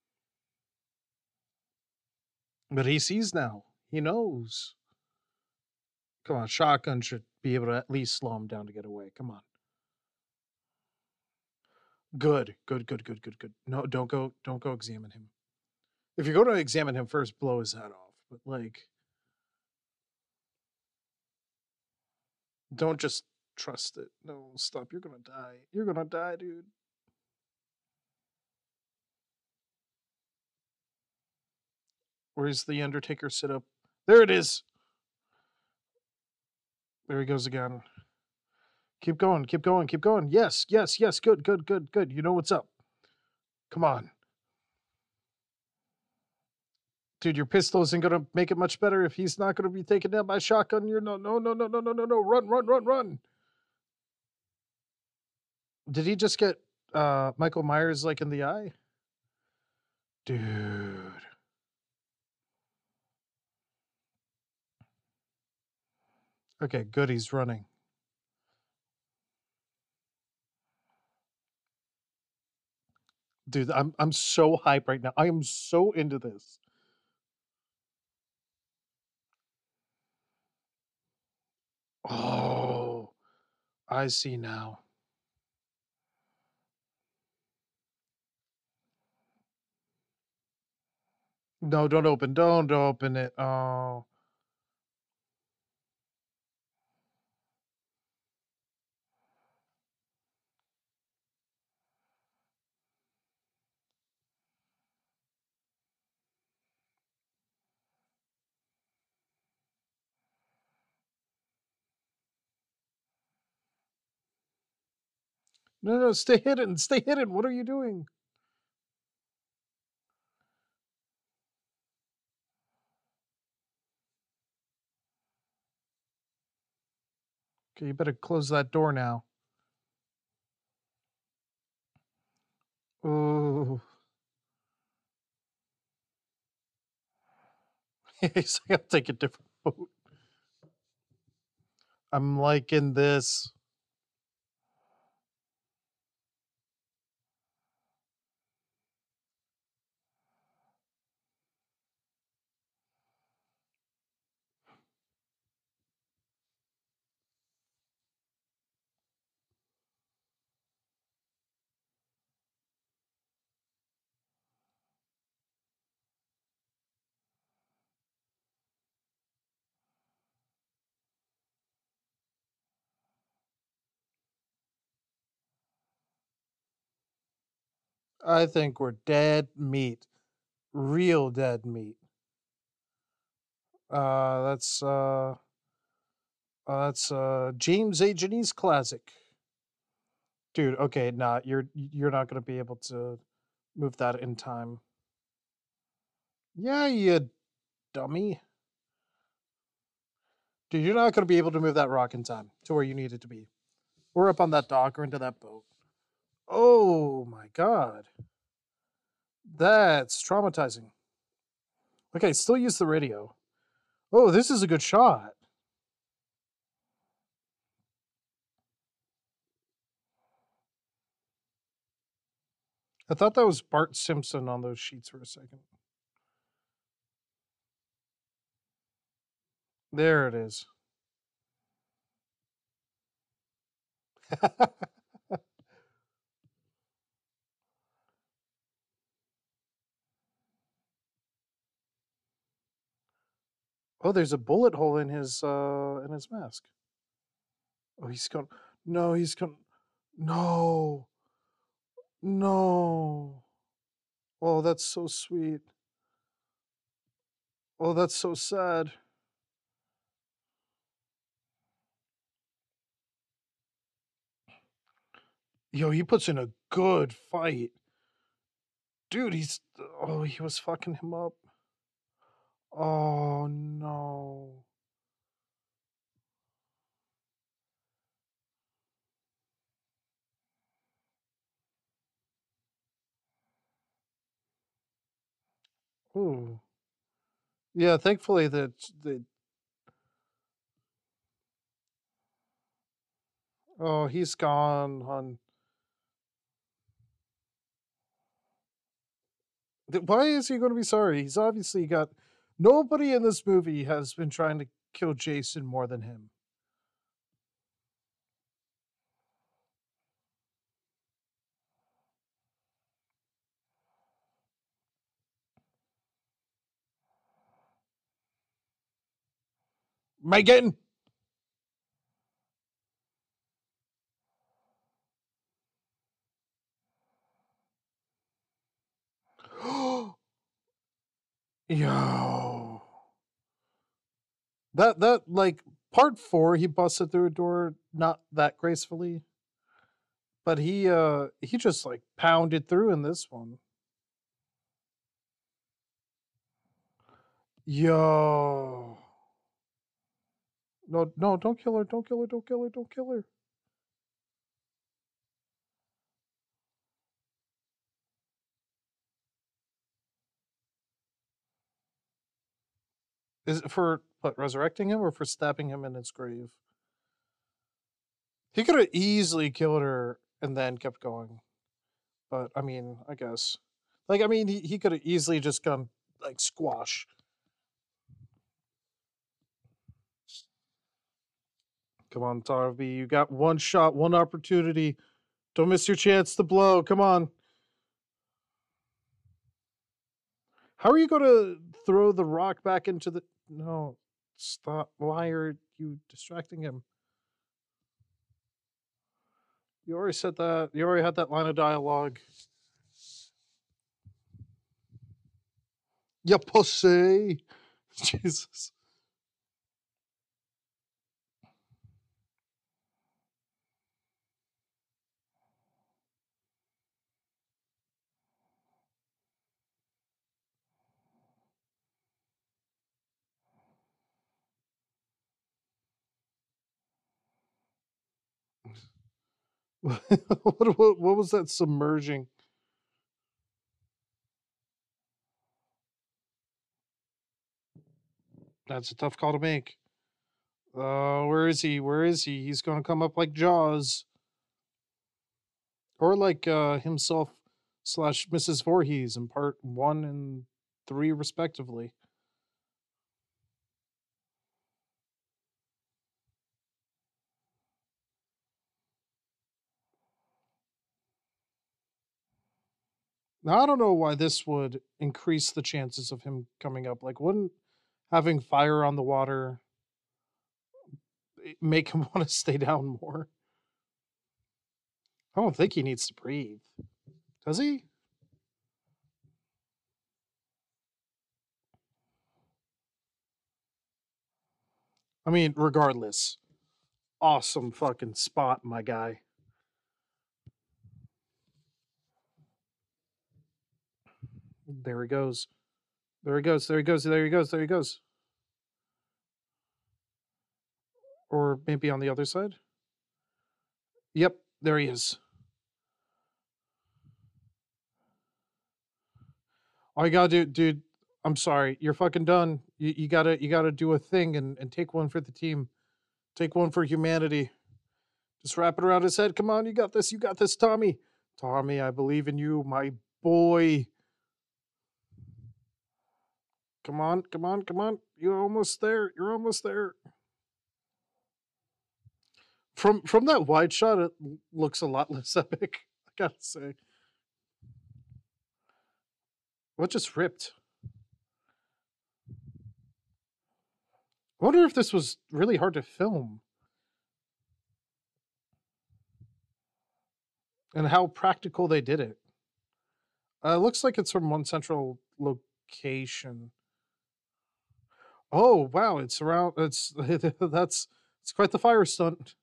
Speaker 1: But he sees now. He knows. Come on, shotgun should be able to at least slow him down to get away. Come on. Good. No, don't go examine him. If you're going to examine him first, blow his head off. But like Don't just trust it. No, stop. You're gonna die. You're gonna die, dude. Where's the Undertaker sit up? There it is. There he goes again. Keep going, keep going, keep going. Yes, yes, yes. Good, good, good, good. You know what's up. Come on. Dude, your pistol isn't gonna make it much better if he's not gonna be taken down by shotgun. You're no, no, no, no, no, no, no, no. Run, run, run, run. Did he just get Michael Myers like in the eye? Dude. Okay, good. He's running. Dude, I'm so hyped right now. I am so into this. Oh, I see now. No, don't open. Don't open it. Oh. No, no, stay hidden. Stay hidden. What are you doing? Okay, you better close that door now. Oh. He's like, I'll take a different boat. I'm liking this. I think we're dead meat. Real dead meat. That's James A. Janisse classic. Dude, okay, nah, you're not gonna be able to move that in time. Yeah, you dummy. Dude, you're not gonna be able to move that rock in time to where you need it to be. Or up on that dock or into that boat. Oh my god. That's traumatizing. Okay, still use the radio. Oh, this is a good shot. I thought that was Bart Simpson on those sheets for a second. There it is. Oh, there's a bullet hole in his mask. Oh, he's gone. No, he's gone. No. No. Oh, that's so sweet. Oh, that's so sad. Yo, he puts in a good fight. Dude, he was fucking him up. Oh no. Ooh. Yeah, thankfully the oh, he's gone, hon. Why is he going to be sorry? He's obviously got nobody in this movie has been trying to kill Jason more than him. Megan. Yo. That like part 4 he busted through a door not that gracefully, but he just like pounded through in this one. Yo. No, no, don't kill her, don't kill her, don't kill her, don't kill her. Is it for what, resurrecting him or for stabbing him in his grave? He could have easily killed her and then kept going. But I mean, I guess. Like I mean he could have easily just gone like squash. Come on, Tarby, you got one shot, one opportunity. Don't miss your chance to blow. Come on. How are you going to throw the rock back into the... No, stop. Why are you distracting him? You already said that. You already had that line of dialogue. You pussy. Jesus. What was that submerging? That's a tough call to make. Where is he? Where is he? He's going to come up like Jaws. Or like himself slash Mrs. Voorhees in part 1 and 3, respectively. Now, I don't know why this would increase the chances of him coming up. Like, wouldn't having fire on the water make him want to stay down more? I don't think he needs to breathe. Does he? I mean, regardless, awesome fucking spot, my guy. There he goes. There he goes. There he goes. There he goes. There he goes. Or maybe on the other side. Yep, there he is. All you gotta do, dude. I'm sorry, you're fucking done. You gotta do a thing and take one for the team. Take one for humanity. Just wrap it around his head. Come on, you got this. You got this, Tommy. Tommy, I believe in you, my boy. Come on, come on, come on. You're almost there. You're almost there. From that wide shot, it looks a lot less epic. I gotta say. What just ripped? I wonder if this was really hard to film. And how practical they did it. Looks like it's from one central location. Oh wow, it's around. It's that's it's quite the fire stunt.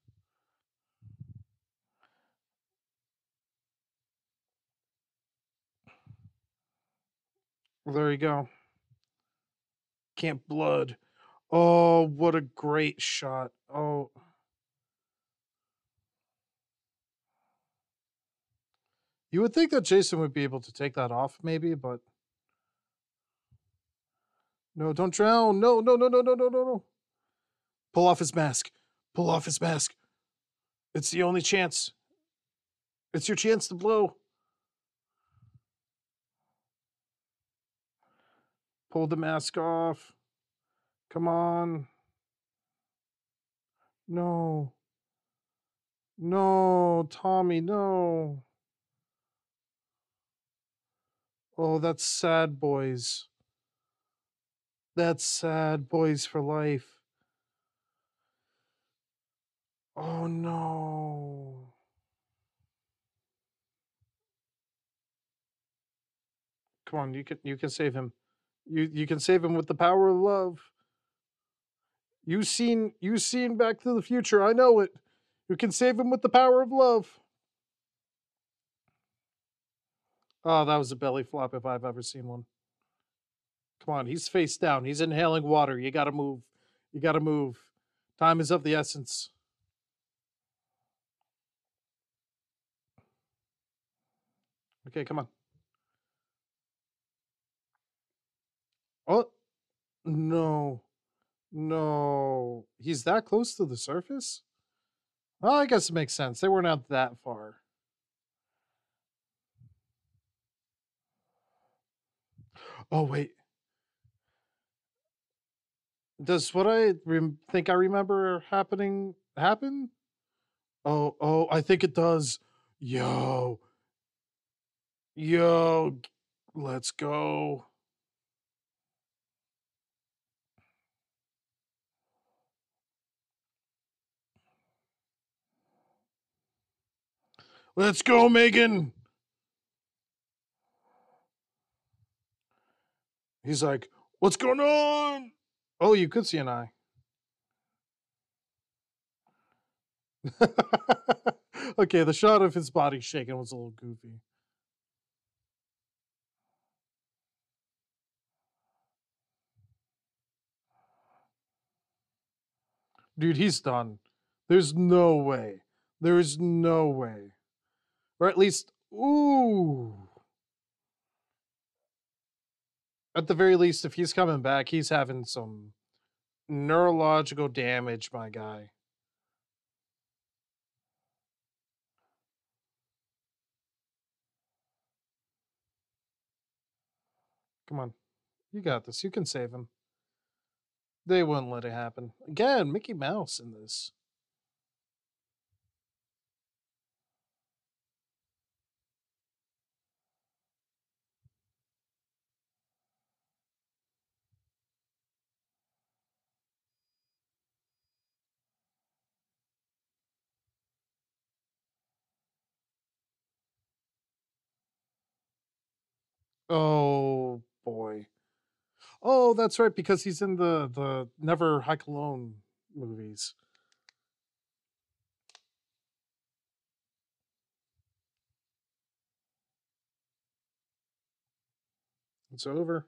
Speaker 1: Well, there you go. Camp Blood. Oh, what a great shot. Oh. You would think that Jason would be able to take that off, maybe, but no, don't drown. No, no, no, no, no, no, no, no. Pull off his mask. Pull off his mask. It's the only chance. It's your chance to blow. Pull the mask off. Come on. No. No, Tommy, no. Oh, that's sad, boys. That's sad, boys for life. Oh no. Come on, you can save him. You can save him with the power of love. You seen Back to the Future. I know it. You can save him with the power of love. Oh, that was a belly flop if I've ever seen one. Come on, he's face down. He's inhaling water. You gotta move. You gotta move. Time is of the essence. Okay, come on. Oh, no. No. He's that close to the surface? Well, I guess it makes sense. They weren't out that far. Oh, wait. Does what I think I remember happening happen? Oh, I think it does. Yo, yo, let's go. Let's go, Megan. He's like, what's going on? Oh, you could see an eye. Okay, the shot of his body shaking was a little goofy. Dude, he's done. There's no way. There is no way. Or at least, ooh. At the very least, if he's coming back, he's having some neurological damage, my guy. Come on. You got this. You can save him. They wouldn't let it happen. Again, Mickey Mouse in this. Oh boy. Oh, that's right, because he's in the Never Hike Alone movies. It's over.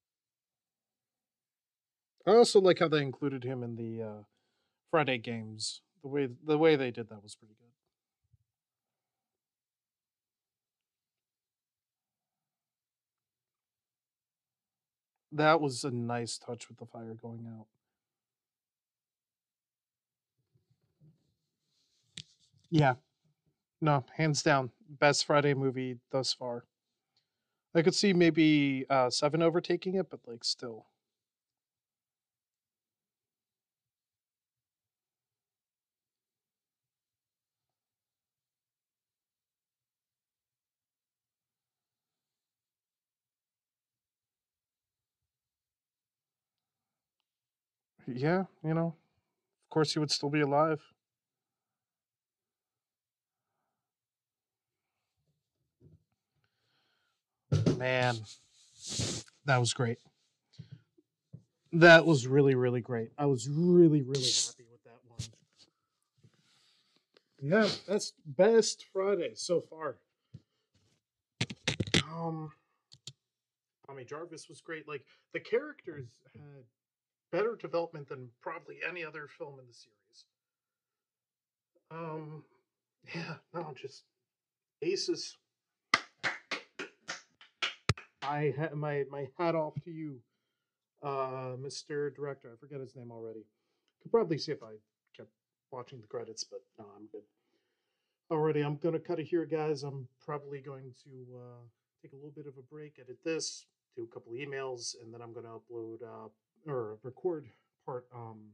Speaker 1: I also like how they included him in the Friday games. The way they did that was pretty good. That was a nice touch with the fire going out. Yeah, no, hands down, best Friday movie thus far. I could see maybe Seven overtaking it, but like still. Yeah, of course he would still be alive. Man, that was great. That was really, really great. I was really, really happy with that one. Yeah, that's best Friday so far. Um, Tommy Jarvis was great. Like the characters had better development than probably any other film in the series. Um, yeah, no, just aces. I had my hat off to you, Mr. Director. I forget his name already. Could probably see if I kept watching the credits, but no, I'm good. Alrighty, I'm gonna cut it here, guys. I'm probably going to take a little bit of a break, edit this, do a couple emails, and then I'm gonna upload or record part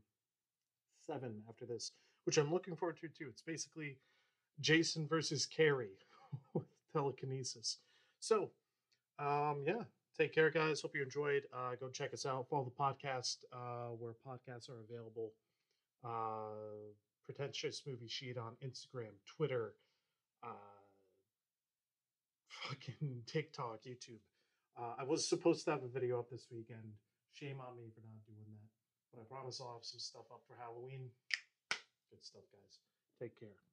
Speaker 1: 7 after this, which I'm looking forward to too. It's basically Jason versus Carrie with telekinesis. So, yeah, take care, guys. Hope you enjoyed. Go check us out. Follow the podcast where podcasts are available. Pretentious Movie Sheet on Instagram, Twitter, uh, fucking TikTok, YouTube. I was supposed to have a video up this weekend. Shame on me for not doing that. But I promise I'll have some stuff up for Halloween. Good stuff, guys. Take care.